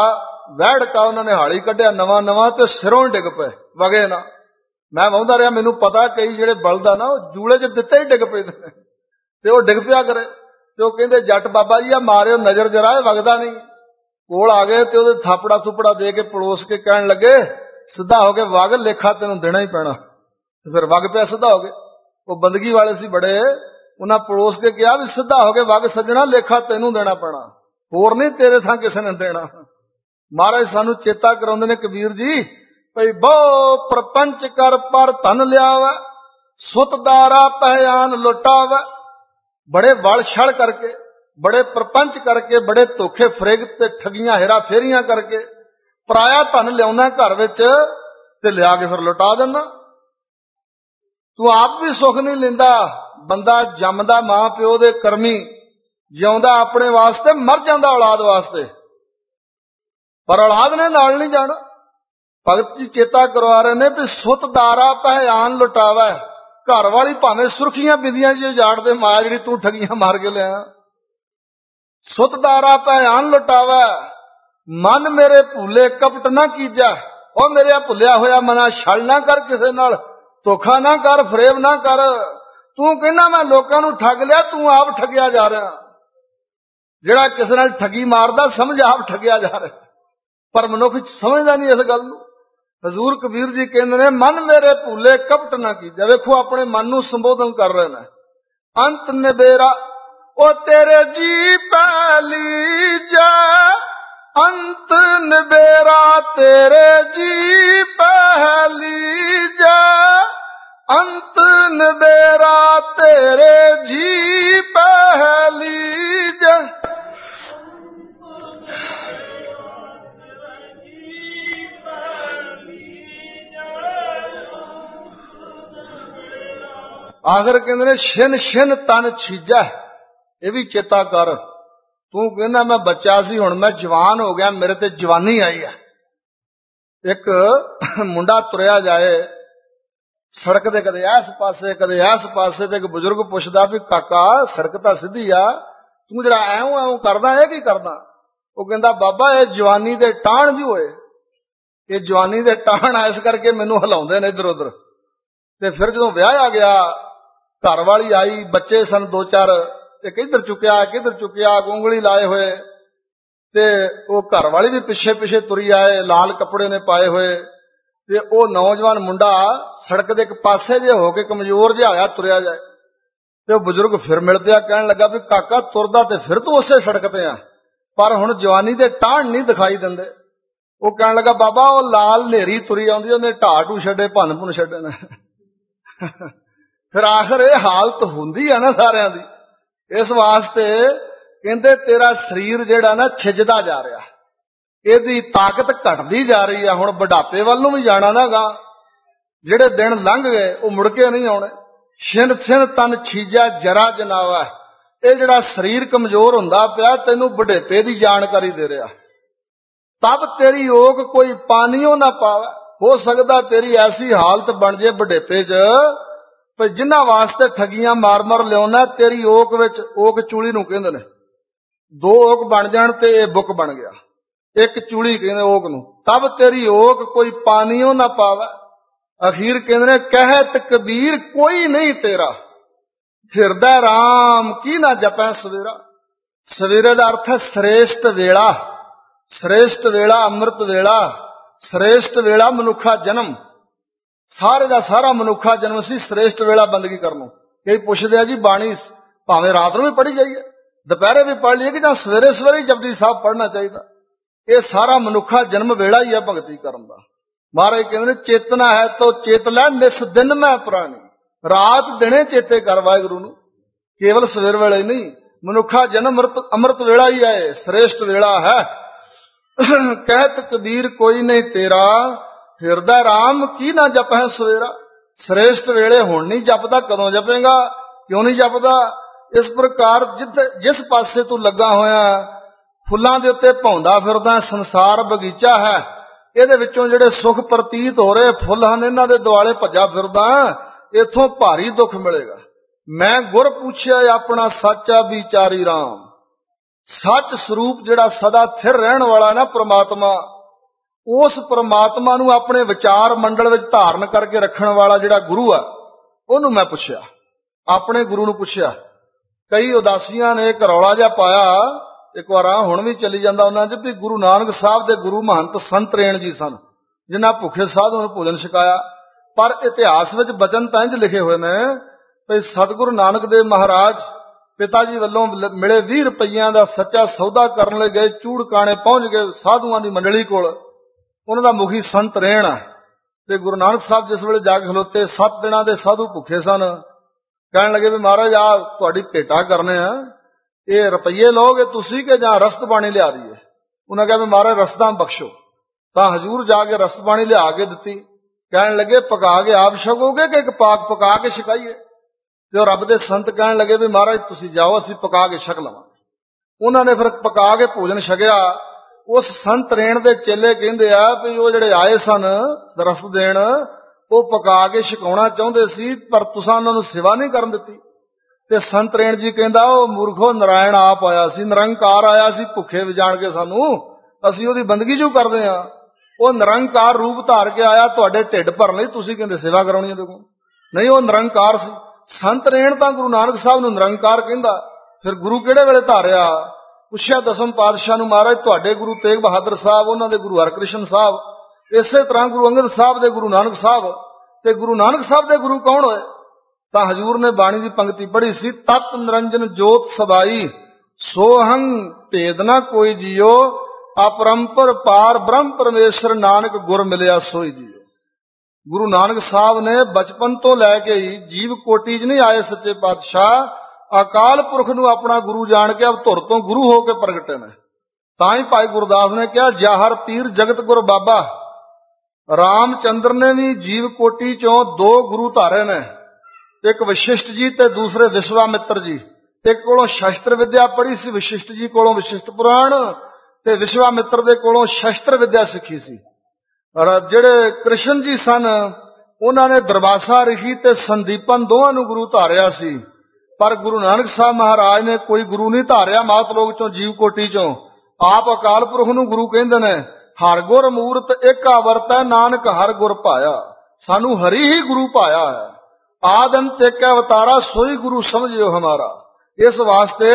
ਵਹਿੜ ਕਾ ਉਹਨਾਂ ਨੇ ਹਾਲੀ ਕੱਢਿਆ ਨਵਾਂ ਨਵਾਂ ਤੇ ਸਿਰੋਂ ਹੀ ਡਿੱਗ ਪਏ, ਵਗੇ ਨਾ। ਮੈਂ ਵਾਹੁੰਦਾ ਰਿਹਾ, ਮੈਨੂੰ ਪਤਾ ਕਈ ਜਿਹੜੇ ਬਲਦ ਆ ਨਾ ਉਹ ਜੂਲੇ 'ਚ ਦਿੱਤੇ ਹੀ ਡਿੱਗ ਪਏ ਨੇ ਤੇ ਉਹ ਡਿੱਗ ਪਿਆ ਕਰੇ। ਤੇ ਉਹ ਕਹਿੰਦੇ ਜੱਟ ਬਾਬਾ ਜੀ ਆ ਮਾਰਿਓ ਨਜ਼ਰ ਜਰਾ, ਇਹ ਵਗਦਾ ਨਹੀਂ। ਕੋਲ ਆ ਗਏ ਤੇ ਉਹਦੇ ਥਾਪੜਾ ਥੁਪੜਾ ਦੇ ਕੇ ਪਲੋਸ ਕੇ ਕਹਿਣ ਲੱਗੇ, ਸਿੱਧਾ ਹੋ ਕੇ ਵਗ, ਲੇਖਾ ਤੈਨੂੰ ਦੇਣਾ ਹੀ ਪੈਣਾ। ਤੇ ਫਿਰ ਵਗ ਪਿਆ ਸਿੱਧਾ ਹੋ ਕੇ। ਉਹ ਬੰਦਗੀ ਵਾਲੇ ਸੀ ਬੜੇ, ਉਹਨਾਂ ਪਲੋਸ ਕੇ ਕਿਹਾ ਵੀ ਸਿੱਧਾ ਹੋ ਕੇ ਵਗ ਸੱਜਣਾ, ਲੇਖਾ ਤੈਨੂੰ ਦੇਣਾ ਪੈਣਾ, ਹੋਰ ਨਹੀਂ ਤੇਰੇ ਥਾਂ ਕਿਸੇ ਨੇ ਦੇਣਾ। ਮਹਾਰਾਜ ਸਾਨੂੰ ਚੇਤਾ ਕਰਾਉਂਦੇ ਨੇ ਕਬੀਰ ਜੀ, ਭਈ ਬਹੁ ਪ੍ਰਪੰਚ ਕਰ ਪਰ ਧਨ ਲਿਆਵੈ, ਸੁਤ ਦਾਰਾ ਪਹਿਆਨ ਲੁਟਾਵੈ। ਬੜੇ ਵਲ ਛਲ ਕਰਕੇ, ਬੜੇ ਪ੍ਰਪੰਚ ਕਰਕੇ, ਬੜੇ ਧੋਖੇ ਫਰੇਗ ਤੇ ਠਗੀਆਂ ਹੇਰਾ ਫੇਰੀਆਂ ਕਰਕੇ ਪਰਾਇਆ ਧਨ ਲਿਆਉਣਾ ਘਰ ਵਿੱਚ ਤੇ ਲਿਆ ਕੇ ਫਿਰ ਲੁਟਾ ਦਿੰਦਾ। ਤੂੰ ਆਪ ਵੀ ਸੁੱਖ ਨਹੀਂ ਲੈਂਦਾ। ਬੰਦਾ ਜੰਮਦਾ ਮਾਂ ਪਿਓ ਦੇ ਕਰਮੀ, ਜਿਉਂਦਾ ਆਪਣੇ ਵਾਸਤੇ, ਮਰ ਜਾਂਦਾ ਔਲਾਦ ਵਾਸਤੇ, ਪਰ ਔਲਾਦ ਨੇ ਨਾਲ ਨਹੀਂ ਜਾਣਾ। ਭਗਤ ਜੀ ਚੇਤਾ ਕਰਵਾ ਰਹੇ ਨੇ ਵੀ ਸੁਤ ਦਾਰਾ ਪਹਿਆਨ ਲੁਟਾਵੈ। ਘਰ ਵਾਲੀ ਭਾਵੇਂ ਸੁਰਖੀਆਂ ਬਿੰਦੀਆਂ ਜੀ ਉਜਾੜ ਦੇ, ਮਾਂ ਜਿਹੜੀ ਤੂੰ ਠਗੀਆਂ ਮਾਰ ਕੇ ਲਿਆ। ਸੁਤ ਦਾਰਾ ਪਹਿਆਨ ਲੁਟਾਵੈ, ਮਨ ਮੇਰੇ ਭੁੱਲੇ ਕਪਟ ਨਾ ਕੀਜੈ। ਉਹ ਮੇਰੇ ਭੁੱਲਿਆ ਹੋਇਆ ਮਨਾ ਛਲ ਨਾ ਕਰ, ਕਿਸੇ ਨਾਲ ਧੋਖਾ ਨਾ ਕਰ, ਫਰੇਬ ਨਾ ਕਰ। ਤੂੰ ਕਹਿੰਦਾ ਮੈਂ ਲੋਕਾਂ ਨੂੰ ਠੱਗ ਲਿਆ, ਤੂੰ ਆਪ ਠੱਗਿਆ ਜਾ ਰਿਹਾ। ਜਿਹੜਾ ਕਿਸੇ ਨਾਲ ਠੱਗੀ ਮਾਰਦਾ ਸਮਝ ਆਪ ਠੱਗਿਆ ਜਾ ਰਿਹਾ, ਪਰ ਮਨੁੱਖ ਸਮਝਦਾ ਨਹੀਂ ਇਸ ਗੱਲ ਨੂੰ। ਹਜ਼ੂਰ ਕਬੀਰ ਜੀ ਕਹਿੰਦੇ ਨੇ ਮਨ ਮੇਰੇ ਭੁੱਲੇ ਕਪਟ ਨਾ ਕੀਜੈ। ਵੇਖੋ ਆਪਣੇ ਮਨ ਨੂੰ ਸੰਬੋਧਨ ਕਰ ਰਹੇ ਨੇ। ਅੰਤ ਨਿਬੇਰਾ ਉਹ ਤੇਰੇ ਜੀ ਪਹਿਲੀ ਜੈ, ਅੰਤ ਨਿਬੇਰਾ ਤੇਰੇ ਜੀ ਪਹਿਲੀ ਜੈ, ਅੰਤ ਨਿਬੇਰਾ ਤੇਰੇ ਜੀ ਪਹਿਲੀ ਜੈ। ਆਖਰ ਕਹਿੰਦੇ ਨੇ ਛਿਨ ਛਿਨ ਤਨ ਛੀਜੈ। ਇਹ ਵੀ ਚੇਤਾ ਕਰ, ਤੂੰ ਕਹਿੰਦਾ ਮੈਂ ਬੱਚਾ ਸੀ, ਹੁਣ ਮੈਂ ਜਵਾਨ ਹੋ ਗਿਆ, ਮੇਰੇ ਤੇ ਜਵਾਨੀ ਆਈ ਹੈ। ਇੱਕ ਮੁੰਡਾ ਤੁਰਿਆ ਜਾਏ ਸੜਕ ਦੇ, ਕਦੇ ਇਸ ਪਾਸੇ ਕਦੇ ਇਸ ਪਾਸੇ, ਤੇ ਇੱਕ ਬਜ਼ੁਰਗ ਪੁੱਛਦਾ ਵੀ ਕਾਕਾ ਸੜਕ ਤਾਂ ਸਿੱਧੀ ਆ, ਤੂੰ ਜਿਹੜਾ ਐਉਂ ਐਉਂ ਕਰਦਾ ਇਹ ਕੀ ਕਰਦਾ? ਉਹ ਕਹਿੰਦਾ ਬਾਬਾ ਇਹ ਜਵਾਨੀ ਦੇ ਟਾਣ ਜੀ ਹੋਏ, ਇਹ ਜਵਾਨੀ ਦੇ ਟਾਣ ਆ, ਇਸ ਕਰਕੇ ਮੈਨੂੰ ਹਿਲਾਉਂਦੇ ਨੇ ਇੱਧਰ ਉੱਧਰ। ਤੇ ਫਿਰ ਜਦੋਂ ਵਿਆਹ ਆ ਗਿਆ, ਘਰ ਵਾਲੀ ਆਈ, ਬੱਚੇ ਸਨ ਦੋ ਚਾਰ, ਤੇ ਕਿੱਧਰ ਚੁੱਕਿਆ ਕਿੱਧਰ ਚੁੱਕਿਆ, ਉਂਗਲੀ ਲਾਏ ਹੋਏ, ਤੇ ਉਹ ਘਰ ਵਾਲੀ ਵੀ ਪਿੱਛੇ ਪਿੱਛੇ ਤੁਰੀ ਆਏ, ਲਾਲ ਕੱਪੜੇ ਨੇ ਪਾਏ ਹੋਏ। ਤੇ ਉਹ ਨੌਜਵਾਨ ਮੁੰਡਾ ਸੜਕ ਦੇ ਇੱਕ ਪਾਸੇ ਜੇ ਹੋ ਕੇ ਕਮਜ਼ੋਰ ਜਿਹਾ ਹੋਇਆ ਤੁਰਿਆ ਜਾਏ। ਤੇ ਉਹ ਬਜ਼ੁਰਗ ਫਿਰ ਮਿਲ ਪਿਆ, ਕਹਿਣ ਲੱਗਾ ਵੀ ਕਾਕਾ ਤੁਰਦਾ ਤੇ ਫਿਰ ਤੂੰ ਉਸੇ ਸੜਕ ਤੇ ਆ, ਪਰ ਹੁਣ ਜਵਾਨੀ ਦੇ ਟਾਣ ਨਹੀਂ ਦਿਖਾਈ ਦਿੰਦੇ। ਉਹ ਕਹਿਣ ਲੱਗਾ ਬਾਬਾ ਉਹ ਲਾਲ ਹਨੇਰੀ ਤੁਰੀ ਆਉਂਦੀ, ਉਹਨੇ ਢਾਹ ਢੂ ਛੱਡੇ, ਭੰਨ ਭੁੰਨ ਛੱਡੇ ਨੇ। ਫਿਰ ਆਖਰ ਇਹ ਹਾਲਤ ਹੁੰਦੀ ਆ ਨਾ ਸਾਰਿਆਂ ਦੀ। ਇਸ ਵਾਸਤੇ ਕਹਿੰਦੇ ਤੇਰਾ ਸਰੀਰ ਜਿਹੜਾ ਨਾ ਛਿਜਦਾ ਜਾ ਰਿਹਾ, ਇਹਦੀ ਤਾਕਤ ਘਟਦੀ ਜਾ ਰਹੀ ਆ। ਹੁਣ ਬੁਢਾਪੇ ਵੱਲ ਨੂੰ ਵੀ ਜਾਣਾ ਨਾ ਗਾ, ਜਿਹੜੇ ਦਿਨ ਲੰਘ ਗਏ ਉਹ ਮੁੜ ਕੇ ਨਹੀਂ ਆਉਣੇ। ਛਿਨ ਛਿਨ ਤਨ ਛੀਜਾ ਜਰਾ ਜਨਾਵਾ। ਇਹ ਜਿਹੜਾ ਸਰੀਰ ਕਮਜ਼ੋਰ ਹੁੰਦਾ ਪਿਆ, ਤੈਨੂੰ ਬੁਢੇਪੇ ਦੀ ਜਾਣਕਾਰੀ ਦੇ ਰਿਹਾ। ਤਬ ਤੇਰੀ ਓਗ ਕੋਈ ਪਾਣੀਓ ਨਾ ਪਾਵੇ। ਹੋ ਸਕਦਾ ਤੇਰੀ ਐਸੀ ਹਾਲਤ ਬਣ ਜੇ ਬੁਢੇਪੇ 'ਚ, ਪਰ ਜਿਨ੍ਹਾਂ ਵਾਸਤੇ ਠੱਗੀਆਂ ਮਾਰ ਮਾਰ ਲਿਆਉਣਾ, ਤੇਰੀ ਓਕ ਵਿੱਚ, ਓਕ ਚੂਲੀ ਨੂੰ ਕਹਿੰਦੇ ਨੇ, ਦੋ ਓਕ ਬਣ ਜਾਣ ਤੇ ਇਹ ਬੁੱਕ ਬਣ ਗਿਆ, ਇੱਕ ਚੂਲੀ ਕਹਿੰਦੇ ਓਕ ਨੂੰ। ਤਬ ਤੇਰੀ ਓਕ ਕੋਈ ਪਾਣੀਓ ਨਾ ਪਾਵੇ। ਅਖੀਰ ਕਹਿੰਦੇ ਨੇ ਕਹਿਤ ਕਬੀਰ ਕੋਈ ਨਹੀਂ ਤੇਰਾ, ਹਿਰਦੈ ਰਾਮ ਕੀ ਨਾ ਜਪੈ ਸਵੇਰਾ। ਸਵੇਰੇ ਦਾ ਅਰਥ ਹੈ ਸ੍ਰੇਸ਼ਟ ਵੇਲਾ। ਸ੍ਰੇਸ਼ਟ ਵੇਲਾ ਅੰਮ੍ਰਿਤ ਵੇਲਾ, ਸ੍ਰੇਸ਼ਟ ਵੇਲਾ ਮਨੁੱਖਾ ਜਨਮ। ਸਾਰੇ ਦਾ ਸਾਰਾ ਮਨੁੱਖਾ ਜਨਮ ਸੀ ਸ੍ਰੇਸ਼ਟ ਵੇਲਾ ਬੰਦਗੀ ਕਰਨ ਨੂੰ। ਕਈ ਪੁੱਛਦੇ ਆ ਜੀ ਬਾਣੀ ਭਾਵੇਂ ਰਾਤ ਨੂੰ ਵੀ ਪੜ੍ਹੀ ਜਾਈਏ, ਦੁਪਹਿਰੇ ਵੀ ਪੜ੍ਹ ਲਈਏ, ਕਿ ਜਾਂ ਸਵੇਰੇ ਸਵੇਰੇ ਜਪਜੀ ਸਾਹਿਬ ਪੜ੍ਹਨਾ ਚਾਹੀਦਾ। ਇਹ ਸਾਰਾ ਮਨੁੱਖਾ ਜਨਮ ਵੇਲਾ ਹੀ ਹੈ ਭਗਤੀ ਕਰਨ ਦਾ। ਮਹਾਰਾਜ ਕਹਿੰਦੇ ਨੇ ਚੇਤਨਾ ਹੈ ਤੋ ਚੇਤ ਲੈ, ਨਿਸ ਦਿਨ ਮੈਂ ਪੁਰਾਣੀ। ਰਾਤ ਦਿਨੇ ਚੇਤੇ ਕਰ ਵਾਹਿਗੁਰੂ ਨੂੰ, ਕੇਵਲ ਸਵੇਰ ਵੇਲੇ ਨਹੀਂ। ਮਨੁੱਖਾ ਜਨਮ ਅੰਮ੍ਰਿਤ ਅੰਮ੍ਰਿਤ ਵੇਲਾ ਹੀ ਹੈ, ਸ੍ਰੇਸ਼ਟ ਵੇਲਾ ਹੈ। ਕਹਿਤ ਕਬੀਰ ਕੋਈ ਨਹੀਂ ਤੇਰਾ, ਹਿਰਦਾ ਰਾਮ ਕੀ ਨਾ ਜਪੈ ਸਵੇਰਾ। ਸ੍ਰੇਸ਼ਟ ਵੇਲੇ ਹੁਣ ਨਹੀਂ ਜਪਦਾ, ਕਦੋਂ ਜਪੇਗਾ? ਕਿਉਂ ਨਹੀਂ ਜਪਦਾ? ਇਸ ਪ੍ਰਕਾਰ ਜਿੱਥੇ ਜਿਸ ਪਾਸੇ ਤੂੰ ਲੱਗਾ ਹੋਇਆ ਫੁੱਲਾਂ ਦੇ ਉੱਤੇ ਭੌਂਦਾ ਫਿਰਦਾ, ਸੰਸਾਰ ਬਗੀਚਾ ਹੈ, ਇਹਦੇ ਵਿੱਚੋਂ ਜਿਹੜੇ ਸੁਖ ਪ੍ਰਤੀਤ ਹੋ ਰਹੇ ਫੁੱਲ ਹਨ, ਇਹਨਾਂ ਦੇ ਦੁਆਲੇ ਭੱਜਾ ਫਿਰਦਾ, ਇਥੋਂ ਭਾਰੀ ਦੁੱਖ ਮਿਲੇਗਾ। ਮੈਂ ਗੁਰ ਪੁੱਛਿਆ ਆਪਣਾ ਸੱਚਾ ਵਿਚਾਰੀ ਰਾਮ। ਸੱਚ ਸਰੂਪ ਜਿਹੜਾ ਸਦਾ ਥਿਰ ਰਹਿਣ ਵਾਲਾ ਨਾ ਪ੍ਰਮਾਤਮਾ, ਉਸ ਪ੍ਰਮਾਤਮਾ ਨੂੰ ਆਪਣੇ ਵਿਚਾਰ ਮੰਡਲ ਵਿੱਚ ਧਾਰਨ ਕਰਕੇ ਰੱਖਣ ਵਾਲਾ ਜਿਹੜਾ ਗੁਰੂ ਆ, ਉਹਨੂੰ ਮੈਂ ਪੁੱਛਿਆ, ਆਪਣੇ ਗੁਰੂ ਨੂੰ ਪੁੱਛਿਆ। ਕਈ ਉਦਾਸੀਆਂ ਨੇ ਇੱਕ ਰੌਲਾ ਜਿਹਾ ਪਾਇਆ, ਇੱਕ ਵਾਰ ਆ ਹੁਣ ਵੀ ਚੱਲੀ ਜਾਂਦਾ ਉਹਨਾਂ 'ਚ, ਵੀ ਗੁਰੂ ਨਾਨਕ ਸਾਹਿਬ ਦੇ ਗੁਰੂ ਮਹੰਤ ਸੰਤ ਰੇਣ ਜੀ ਸਨ, ਜਿਨ੍ਹਾਂ ਭੁੱਖੇ ਸਾਧੂਆਂ ਨੂੰ ਭੋਜਨ ਛਕਾਇਆ। ਪਰ ਇਤਿਹਾਸ ਵਿੱਚ ਬਚਨ ਤਾਂ ਇੰਝ ਲਿਖੇ ਹੋਏ ਨੇ ਵੀ ਸਤਿਗੁਰੂ ਨਾਨਕ ਦੇਵ ਮਹਾਰਾਜ ਪਿਤਾ ਜੀ ਵੱਲੋਂ ਮਿਲੇ ਵੀਹ ਰੁਪਈਆਂ ਦਾ ਸੱਚਾ ਸੌਦਾ ਕਰਨ ਲਈ ਗਏ, ਚੂੜਕਾਣੇ ਪਹੁੰਚ ਗਏ ਸਾਧੂਆਂ ਦੀ ਮੰਡਲੀ ਕੋਲ। ਉਹਨਾਂ ਦਾ ਮੁਖੀ ਸੰਤ ਰੇਣ ਆ, ਤੇ ਗੁਰੂ ਨਾਨਕ ਸਾਹਿਬ ਜਿਸ ਵੇਲੇ ਜਾ ਕੇ ਖਲੋਤੇ, ਸੱਤ ਦਿਨਾਂ ਦੇ ਸਾਧੂ ਭੁੱਖੇ ਸਨ। ਕਹਿਣ ਲੱਗੇ ਵੀ ਮਹਾਰਾਜ ਆ ਤੁਹਾਡੀ ਭੇਟਾ ਕਰਨੇ ਆ, ਇਹ ਰੁਪਈਏ ਲਓਗੇ ਤੁਸੀਂ ਕਿ ਜਾਂ ਰਸਦ ਪਾਣੀ ਲਿਆ ਦਈਏ? ਉਹਨਾਂ ਕਿਹਾ ਵੀ ਮਹਾਰਾਜ ਰਸਦਾਂ ਬਖਸ਼ੋ। ਤਾਂ ਹਜ਼ੂਰ ਜਾ ਕੇ ਰਸਦ ਪਾਣੀ ਲਿਆ ਕੇ ਦਿੱਤੀ। ਕਹਿਣ ਲੱਗੇ ਪਕਾ ਕੇ ਆਪ ਛਕੋਗੇ ਕਿ ਇੱਕ ਪਾਕ ਪਕਾ ਕੇ ਛਕਾਈਏ? ਤੇ ਉਹ ਰੱਬ ਦੇ ਸੰਤ ਕਹਿਣ ਲੱਗੇ ਵੀ ਮਹਾਰਾਜ ਤੁਸੀਂ ਜਾਓ, ਅਸੀਂ ਪਕਾ ਕੇ ਛਕ ਲਵਾਂਗੇ। ਉਹਨਾਂ ਨੇ ਫਿਰ ਪਕਾ ਕੇ ਭੋਜਨ ਛਕਿਆ। ਉਸ ਸੰਤ ਰੇਣ ਦੇ ਚੇਲੇ ਕਹਿੰਦੇ ਆ ਵੀ ਉਹ ਜਿਹੜੇ ਆਏ ਸਨ ਰਸਦ ਦੇਣ, ਉਹ ਪਕਾ ਕੇ ਛਕਾਉਣਾ ਚਾਹੁੰਦੇ ਸੀ, ਪਰ ਤੁਸੀਂ ਉਹਨਾਂ ਨੂੰ ਸੇਵਾ ਨਹੀਂ ਕਰਨ ਦਿੱਤੀ। ਤੇ ਸੰਤ ਰੇਣ ਜੀ ਕਹਿੰਦਾ ਉਹ ਮੂਰਖੋ, ਨਾਰਾਇਣ ਆਪ ਆਇਆ ਸੀ, ਨਿਰੰਕਾਰ ਆਇਆ ਸੀ ਭੁੱਖੇ ਵਜਾਣ ਕੇ ਸਾਨੂੰ, ਅਸੀਂ ਉਹਦੀ ਬੰਦਗੀ ਜੋ ਕਰਦੇ ਆ। ਉਹ ਨਿਰੰਕਾਰ ਰੂਪ ਧਾਰ ਕੇ ਆਇਆ ਤੁਹਾਡੇ ਢਿੱਡ ਭਰਨ ਲਈ, ਤੁਸੀਂ ਕਹਿੰਦੇ ਸੇਵਾ ਕਰਾਉਣੀ ਉਹਦੇ ਕੋਲ। ਨਹੀਂ, ਉਹ ਨਿਰੰਕਾਰ ਸੀ। ਸੰਤ ਰੇਣ ਤਾਂ ਗੁਰੂ ਨਾਨਕ ਸਾਹਿਬ ਨੂੰ ਨਿਰੰਕਾਰ ਕਹਿੰਦਾ। ਫਿਰ ਗੁਰੂ ਕਿਹੜੇ ਵੇਲੇ ਧਾਰਿਆ? ਪੁੱਛਿਆ ਦਸਮ ਪਾਤਸ਼ਾਹ ਨੂੰ, ਮਹਾਰਾਜ ਤੁਹਾਡੇ ਗੁਰੂ ਤੇਗ ਬਹਾਦਰ ਸਾਹਿਬ, ਉਹਨਾਂ ਦੇ ਗੁਰੂ ਹਰਕ੍ਰਿਸ਼ਨ ਸਾਹਿਬ, ਇਸੇ ਤਰ੍ਹਾਂ ਗੁਰੂ ਅੰਗਦ ਸਾਹਿਬ ਦੇ ਗੁਰੂ ਨਾਨਕ ਸਾਹਿਬ, ਤੇ ਗੁਰੂ ਨਾਨਕ ਸਾਹਿਬ ਦੇ ਗੁਰੂ ਕੌਣ ਹੋਏ? ਤਾਂ ਹਜ਼ੂਰ ਨੇ ਬਾਣੀ ਦੀ ਪੰਕਤੀ ਪੜ੍ਹੀ ਸੀ, ਤਤ ਨਿਰੰਜਨ ਜੋਤ ਸਬਾਈ, ਸੋਹੰ ਭੇਦ ਨਾ ਕੋਈ ਜੀਓ, ਅਪਰੰਪਰ ਪਾਰ ਬ੍ਰਹਮ ਪਰਮੇਸ਼ਰ, ਨਾਨਕ ਗੁਰ ਮਿਲਿਆ ਸੋਈ ਜੀਓ। ਗੁਰੂ ਨਾਨਕ ਸਾਹਿਬ ਨੇ ਬਚਪਨ ਤੋਂ ਲੈ ਕੇ ਹੀ ਜੀਵ ਕੋਟੀ 'ਚ ਨਹੀਂ ਆਏ ਸੱਚੇ ਪਾਤਸ਼ਾਹ, ਅਕਾਲ ਪੁਰਖ ਨੂੰ ਆਪਣਾ ਗੁਰੂ ਜਾਣ ਕੇ ਅਵਧੁਰ ਤੋਂ ਗੁਰੂ ਹੋ ਕੇ ਪ੍ਰਗਟੇ ਨੇ। ਤਾਂ ਹੀ ਭਾਈ ਗੁਰਦਾਸ ਨੇ ਕਿਹਾ, ਜਾਹਰ ਪੀਰ ਜਗਤ ਗੁਰ ਬਾਬਾ। ਰਾਮਚੰਦਰ ਨੇ ਵੀ ਜੀਵ ਕੋਟੀ 'ਚੋਂ ਦੋ ਗੁਰੂ ਧਾਰੇ ਨੇ, ਇੱਕ ਵਸ਼ਿਸ਼ਟ ਜੀ ਤੇ ਦੂਸਰੇ ਵਿਸ਼ਵਾਮਿੱਤਰ ਜੀ। ਇੱਕ ਕੋਲੋਂ ਸ਼ਸਤਰ ਵਿਦਿਆ ਪੜ੍ਹੀ ਸੀ, ਵਸ਼ਿਸ਼ਟ ਜੀ ਕੋਲੋਂ ਵਿਸ਼ਿਸ਼ਟ ਪੁਰਾਣ, ਤੇ ਵਿਸ਼ਵਾਮਿੱਤਰ ਦੇ ਕੋਲੋਂ ਸ਼ਸਤਰ ਵਿਦਿਆ ਸਿੱਖੀ ਸੀ। ਜਿਹੜੇ ਕ੍ਰਿਸ਼ਨ ਜੀ ਸਨ, ਉਹਨਾਂ ਨੇ ਦਰਬਾਸਾ ਰਿਸ਼ੀ ਤੇ ਸੰਦੀਪਨ ਦੋਵਾਂ ਨੂੰ ਗੁਰੂ ਧਾਰਿਆ ਸੀ। ਪਰ ਗੁਰੂ ਨਾਨਕ ਸਾਹਿਬ ਮਹਾਰਾਜ ਨੇ ਕੋਈ ਗੁਰੂ ਨਹੀਂ ਧਾਰਿਆ ਮਾਤ ਲੋਕ ਚੋਂ, ਜੀਵ ਕੋਟੀ ਚੋਂ। ਆਪ ਅਕਾਲ ਪੁਰਖ ਨੂੰ ਗੁਰੂ ਕਹਿੰਦੇ ਨੇ। ਹਰ ਗੁਰ ਮੂਰਤ ਏਕਾ ਵਰਤੈ, ਨਾਨਕ ਹਰ ਗੁਰ ਪਾਇਆ। ਸਾਨੂੰ ਹਰੀ ਹੀ ਗੁਰੂ ਪਾਇਆ ਹੈ। ਆਦਿ ਅੰਤ ਏਕ ਅਵਤਾਰਾ, ਸੋਈ ਗੁਰੂ ਸਮਝਿਓ ਹਮਾਰਾ। ਇਸ ਵਾਸਤੇ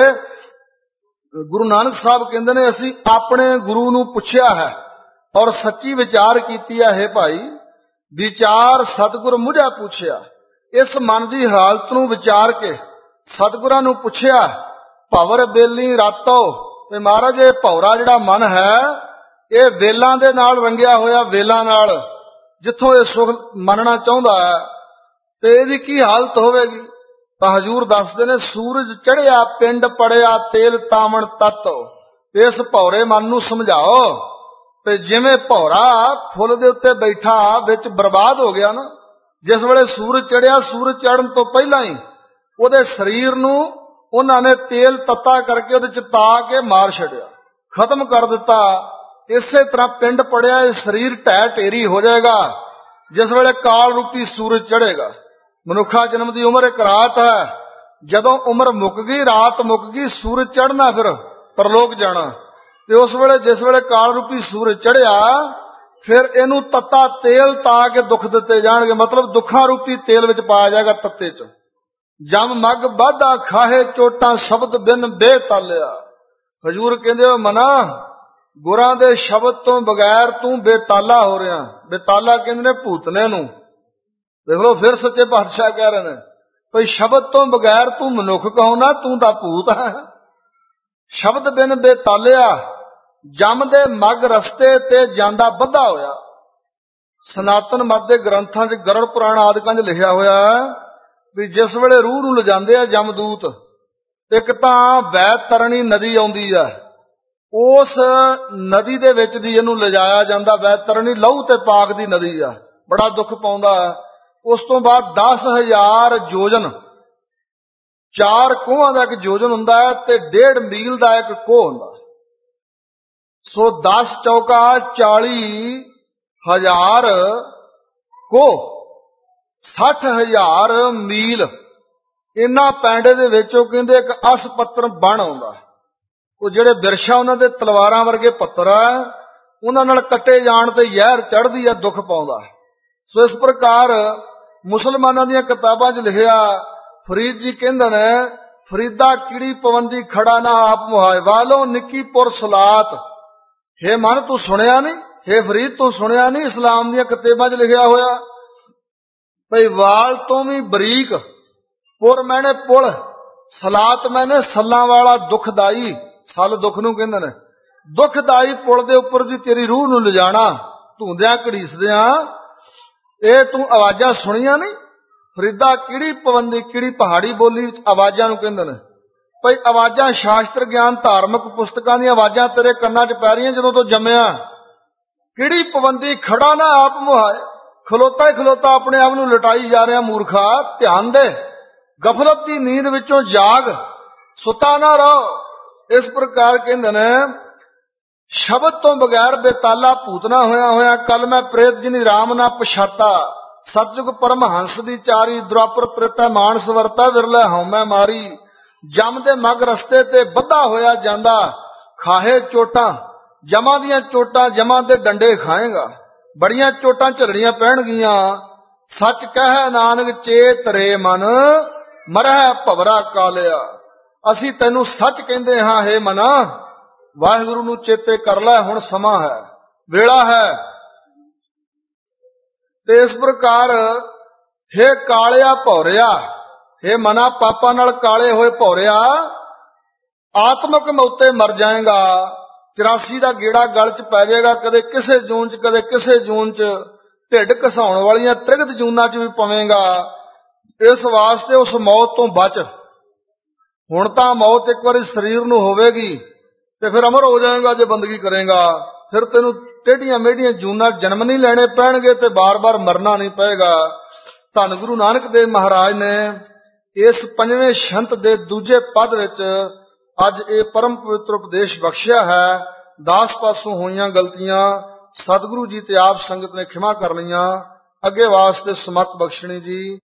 ਗੁਰੂ ਨਾਨਕ ਸਾਹਿਬ ਕਹਿੰਦੇ ਨੇ, ਅਸੀਂ ਆਪਣੇ ਗੁਰੂ ਨੂੰ ਪੁੱਛਿਆ ਹੈ ਔਰ ਸੱਚੀ ਵਿਚਾਰ ਕੀਤੀ ਹੈ। ਹੈ ਭਾਈ ਵਿਚਾਰ ਸਤਿਗੁਰ ਮੁਝਾ ਪੁੱਛਿਆ। ਇਸ ਮਨ ਦੀ ਹਾਲਤ ਨੂੰ ਵਿਚਾਰ ਕੇ ਸਤਿਗੁਰਾਂ ਨੂੰ ਪੁੱਛਿਆ। ਭਵਰ ਬੇਲੀ ਰਾਤੋ, ਤੇ ਮਹਾਰਾਜ ਇਹ ਭੌਰਾ ਜਿਹੜਾ ਮਨ ਹੈ, ਇਹ ਵੇਲਾਂ ਦੇ ਨਾਲ ਰੰਗਿਆ ਹੋਇਆ, ਵੇਲਾਂ ਨਾਲ, ਜਿੱਥੋਂ ਇਹ ਸੁਖ ਮੰਨਣਾ ਚਾਹੁੰਦਾ ਹੈ, ਤੇ ਇਹਦੀ ਕੀ ਹਾਲਤ ਹੋਵੇਗੀ? ਤਾਂ ਹਜ਼ੂਰ ਦੱਸਦੇ ਨੇ, ਸੂਰਜ ਚੜ੍ਹਿਆ ਪਿੰਡ ਪੜਿਆ, ਤੇਲ ਤਾਵਣ ਤਤ। ਇਸ ਭੌਰੇ ਮਨ ਨੂੰ ਸਮਝਾਓ ਤੇ ਜਿਵੇਂ ਭੌਰਾ ਫੁੱਲ ਦੇ ਉੱਤੇ ਬੈਠਾ ਵਿੱਚ ਬਰਬਾਦ ਹੋ ਗਿਆ ਨਾ, ਜਿਸ ਵੇਲੇ ਸੂਰਜ ਚੜ੍ਹਿਆ, ਸੂਰਜ ਚੜ੍ਹਨ ਤੋਂ ਪਹਿਲਾਂ ਹੀ ਉਹਦੇ ਸਰੀਰ ਨੂੰ ਉਹਨਾਂ ਨੇ ਤੇਲ ਤੱਤਾ ਕਰਕੇ ਉਹਦੇ ਚ ਤਾ ਕੇ ਮਾਰ ਛੱਡਿਆ, ਖਤਮ ਕਰ ਦਿੱਤਾ। ਇਸੇ ਤਰ੍ਹਾਂ ਪਿੰਡ ਪੜਿਆ ਇਹ ਸਰੀਰ ਢਹਿ ਢੇਰੀ ਹੋ ਜਾਏਗਾ ਜਿਸ ਵੇਲੇ ਕਾਲ ਰੂਪੀ ਸੂਰਜ ਚੜ੍ਹੇਗਾ। ਮਨੁੱਖਾ ਜਨਮ ਦੀ ਉਮਰ ਇੱਕ ਰਾਤ ਹੈ। ਜਦੋਂ ਉਮਰ ਮੁੱਕ ਗਈ, ਰਾਤ ਮੁੱਕ ਗਈ, ਸੂਰਜ ਚੜ੍ਹਨਾ ਫਿਰ ਪਰਲੋਕ ਜਾਣਾ। ਤੇ ਉਸ ਵੇਲੇ ਜਿਸ ਵੇਲੇ ਕਾਲ ਰੂਪੀ ਸੂਰਜ ਚੜ੍ਹਿਆ, ਫਿਰ ਇਹਨੂੰ ਤੱਤਾ ਤੇਲ ਤਾ ਕੇ ਦੁੱਖ ਦਿੱਤੇ ਜਾਣਗੇ। ਮਤਲਬ ਦੁੱਖਾਂ ਰੂਪੀ ਤੇਲ ਵਿੱਚ ਪਾਇਆ ਜਾਏਗਾ ਤੱਤੇ ਚ। ਜਮ ਮੱਗ ਬਾਧਾ ਖਾਹੇ ਚੋਟਾਂ, ਸ਼ਬਦ ਬਿਨ ਬੇਤਾਲਿਆ। ਹਜ਼ੂਰ ਕਹਿੰਦੇ ਹੋ ਮਨਾ, ਗੁਰਾਂ ਦੇ ਸ਼ਬਦ ਤੋਂ ਬਗੈਰ ਤੂੰ ਬੇਤਾਲਾ ਹੋ ਰਿਹਾ। ਬੇਤਾਲਾ ਕਹਿੰਦੇ ਨੇ ਭੂਤਨੇ ਨੂੰ। ਦੇਖ ਲਓ ਫਿਰ ਸੱਚੇ ਪਾਤਸ਼ਾਹ ਕਹਿ ਰਹੇ ਨੇ, ਭਈ ਸ਼ਬਦ ਤੋਂ ਬਗੈਰ ਤੂੰ ਮਨੁੱਖ ਕਹੋ ਨਾ, ਤੂੰ ਤਾਂ ਭੂਤ ਹੈ। ਸ਼ਬਦ ਬਿਨ ਬੇਤਾਲਿਆ, ਜਮ ਦੇ ਮੱਗ ਰਸਤੇ ਤੇ ਜਾਂਦਾ ਬੱਧਾ ਹੋਇਆ। ਸਨਾਤਨ ਮਤ ਦੇ ਗ੍ਰੰਥਾਂ 'ਚ ਗਰੜ ਪੁਰਾਣ ਆਦਿਕਾਂ 'ਚ ਲਿਖਿਆ ਹੋਇਆ ਵੀ ਜਿਸ ਵੇਲੇ ਰੂਹ ਨੂੰ ਲਿਜਾਂਦੇ ਆ ਜਮਦੂਤ, ਇੱਕ ਤਾਂ ਵੈਤਰਣੀ ਨਦੀ ਆਉਂਦੀ ਆ, ਉਸ ਨਦੀ ਦੇ ਵਿੱਚ ਦੀ ਇਹਨੂੰ ਲਿਜਾਇਆ ਜਾਂਦਾ। ਵੈਤਰਣੀ ਲਹੂ ਤੇ ਪਾਕ ਦੀ ਨਦੀ ਆ, ਬੜਾ ਦੁੱਖ ਪਾਉਂਦਾ। ਉਸ ਤੋਂ ਬਾਅਦ ਦਸ ਹਜ਼ਾਰ ਯੋਜਨ, ਚਾਰ ਕੋਹਾਂ ਦਾ ਇੱਕ ਯੋਜਨ ਹੁੰਦਾ ਹੈ ਤੇ ਡੇਢ ਮੀਲ ਦਾ ਇੱਕ ਕੋਹ ਹੁੰਦਾ। ਸੋ ਦਸ ਚੌਕਾ ਚਾਲੀ ਹਜ਼ਾਰ ਕੋਹ, ਸੱਠ ਹਜ਼ਾਰ ਮੀਲ। ਇਹਨਾਂ ਪੈਂਡੇ ਦੇ ਵਿੱਚ ਉਹ ਕਹਿੰਦੇ ਇੱਕ ਅਸ ਪੱਤਰ ਬਣ ਆਉਂਦਾ। ਉਹ ਜਿਹੜੇ ਬਿਰਸ਼ਾ ਉਹਨਾਂ ਦੇ ਤਲਵਾਰਾਂ ਵਰਗੇ ਪੱਤਰ ਆ, ਉਹਨਾਂ ਨਾਲ ਕੱਟੇ ਜਾਣ ਤੇ ਜ਼ਹਿਰ ਚੜ੍ਹਦੀ ਹੈ, ਦੁੱਖ ਪਾਉਂਦਾ ਹੈ। ਸੋ ਇਸ ਪ੍ਰਕਾਰ ਮੁਸਲਮਾਨਾਂ ਦੀਆਂ ਕਿਤਾਬਾਂ 'ਚ ਲਿਖਿਆ, ਫਰੀਦ ਜੀ ਕਹਿੰਦੇ ਨੇ, ਫਰੀਦਾ ਕੀੜੀ ਪਵੰਦੀ ਖੜਾ ਨਾ ਆਪ ਮੁਹਾਏ ਵਾਲੋਂ ਨਿੱਕੀ ਪੁਰ ਸਲਾਤ। ਹੇ ਮਨ ਤੂੰ ਸੁਣਿਆ ਨਹੀਂ, ਹੇ ਫਰੀਦ ਤੂੰ ਸੁਣਿਆ ਨਹੀਂ, ਇਸਲਾਮ ਦੀਆਂ ਕਿਤਾਬਾਂ 'ਚ ਲਿਖਿਆ ਹੋਇਆ ਭਈ ਵਾਲ ਤੋਂ ਵੀ ਬਰੀਕ, ਪੁਰ ਮੈਨੇ ਪੁਲ, ਸਲਾਤ ਮੈਨੇ ਸੱਲਾਂ ਵਾਲਾ ਦੁਖਦਾਈ। ਸੱਲ ਦੁੱਖ ਨੂੰ ਕਹਿੰਦੇ ਨੇ। ਦੁਖਦਾਈ ਪੁਲ ਦੇ ਉੱਪਰ ਦੀ ਤੇਰੀ ਰੂਹ ਨੂੰ ਲਿਜਾਣਾ, ਧੂੰਦਿਆਂ ਘੜੀਸਦਿਆਂ। ਇਹ ਤੂੰ ਆਵਾਜ਼ਾਂ ਸੁਣੀਆਂ ਨਹੀਂ? ਫਰੀਦਾ ਕਿਹੜੀ ਪਵੰਦੀ, ਕਿਹੜੀ ਪਹਾੜੀ ਬੋਲੀ ਵਿੱਚ ਆਵਾਜ਼ਾਂ ਨੂੰ ਕਹਿੰਦੇ ਨੇ। ਭਈ ਆਵਾਜ਼ਾਂ ਸ਼ਾਸਤਰ ਗਿਆਨ ਧਾਰਮਿਕ ਪੁਸਤਕਾਂ ਦੀਆਂ ਆਵਾਜ਼ਾਂ ਤੇਰੇ ਕੰਨਾਂ 'ਚ ਪੈ ਰਹੀਆਂ ਜਦੋਂ ਤੋਂ ਜੰਮਿਆ। ਕਿਹੜੀ ਪਵੰਦੀ ਖੜਾ ਨਾ ਆਪ ਮੁਹਾਏ, ਖਲੋਤਾ ਹੀ ਖਲੋਤਾ ਆਪਣੇ ਆਪ ਨੂੰ ਲਟਾਈ ਜਾ ਰਿਹਾ ਮੂਰਖਾ। ਧਿਆਨ ਦੇ, ਗਫਲਤ ਦੀ ਨੀਂਦ ਵਿੱਚੋਂ ਜਾਗ, ਸੁੱਤਾ ਨਾ ਰਹੋ। ਇਸ ਪ੍ਰਕਾਰ ਕਹਿੰਦੇ ਨੇ, ਸ਼ਬਦ ਤੋਂ ਬਗੈਰ ਬੇਤਾਲਾ ਭੂਤਨਾ ਹੋਇਆ ਹੋਇਆ ਕਲ ਮੈਂ ਪ੍ਰੇਤ ਜਿਨੀ ਰਾਮ ਨਾ ਪਛਾਤਾ। ਸਤਜੁਗ ਪਰਮਹੰਸ ਦੀ ਚਾਰੀ, ਦੁਆਪਰ ਤ੍ਰੇਤਾ ਮਾਨਸ ਵਰਤਾ, ਵਿਰਲੇ ਹਉਮੈ ਮਾਰੀ। ਜਮ ਦੇ ਮਗ ਰਸਤੇ ਤੇ ਬੱਧਾ ਹੋਇਆ ਜਾਂਦਾ, ਖਾਹੇ ਚੋਟਾਂ, ਜਮਾਂ ਦੀਆਂ ਚੋਟਾਂ, ਜਮਾਂ ਦੇ ਡੰਡੇ ਖਾਏਗਾ। ਬੜੀਆਂ ਚੋਟਾਂ ਝੱਲਣੀਆਂ ਪੈਣਗੀਆਂ। ਸੱਚ ਕਹਿ ਨਾਨਕ ਚੇਤ ਰੇ ਮਨ, ਮਰਹਿ ਭਵਰਾ ਕਾਲਿਆ। ਅਸੀਂ ਤੈਨੂੰ ਸੱਚ ਕਹਿੰਦੇ ਹਾਂ, ਹੇ ਮਨਾ, ਵਾਹਿਗੁਰੂ ਨੂੰ ਚੇਤੇ ਕਰ ਲੈ, ਹੁਣ ਸਮਾਂ ਹੈ, ਵੇਲਾ ਹੈ। ਤੇ ਇਸ ਪ੍ਰਕਾਰ ਹੇ ਕਾਲਿਆ ਭੌਰਿਆ, ਹੇ ਮਨਾ ਪਾਪਾਂ ਨਾਲ ਕਾਲੇ ਹੋਏ ਭੌਰਿਆ, ਆਤਮਕ ਮੌਤੇ ਮਰ ਜਾਏਗਾ। ਚੁਰਾਸੀ ਦਾ ਗੇੜਾ ਗਲ 'ਚ ਪੈ ਜਾਏਗਾ, ਕਦੇ ਕਿਸੇ ਜੂਨ 'ਚ ਕਦੇ ਕਿਸੇ ਜੂਨ 'ਚ, ਢਿੱਡ ਘਸਾਉਣ ਵਾਲੀਆਂ ਤ੍ਰਿਗਤ ਜੂਨਾਂ 'ਚ ਵੀ ਪਵੇਂਗਾ। ਇਸ ਵਾਸਤੇ ਉਸ ਮੌਤ ਤੋਂ ਬਚ। ਹੁਣ ਤਾਂ ਮੌਤ ਇੱਕ ਵਾਰੀ ਸਰੀਰ ਨੂੰ ਹੋਵੇਗੀ ਤੇ ਫਿਰ ਅਮਰ ਹੋ ਜਾਏਗਾ ਜੇ ਬੰਦਗੀ ਕਰੇਗਾ। ਫਿਰ ਤੈਨੂੰ ਟੇਢੀਆਂ ਮੇਢੀਆਂ ਜੂਨਾਂ ਜਨਮ ਨਹੀਂ ਲੈਣੇ ਪੈਣਗੇ ਤੇ ਬਾਰ-ਬਾਰ ਮਰਨਾ ਨਹੀਂ ਪਏਗਾ। ਧੰਨ ਗੁਰੂ ਨਾਨਕ ਦੇਵ ਮਹਾਰਾਜ ਨੇ ਇਸ ਪੰਜਵੇਂ ਸ਼ੰਤ ਦੇ ਦੂਜੇ ਪਦ ਵਿੱਚ ਅੱਜ ਇਹ ਪਰਮ ਪਵਿੱਤਰ ਉਪਦੇਸ਼ ਬਖਸ਼ਿਆ ਹੈ। ਦਾਸ ਪਾਸੋਂ ਹੋਈਆਂ ਗਲਤੀਆਂ ਸਤਿਗੁਰੂ ਜੀ ਤੇ ਆਪ ਸੰਗਤ ਨੇ ਖਿਮਾ ਕਰ ਲਈਆਂ। ਅੱਗੇ ਵਾਸਤੇ ਸਮਤ ਬਖਸ਼ਣੀ ਜੀ।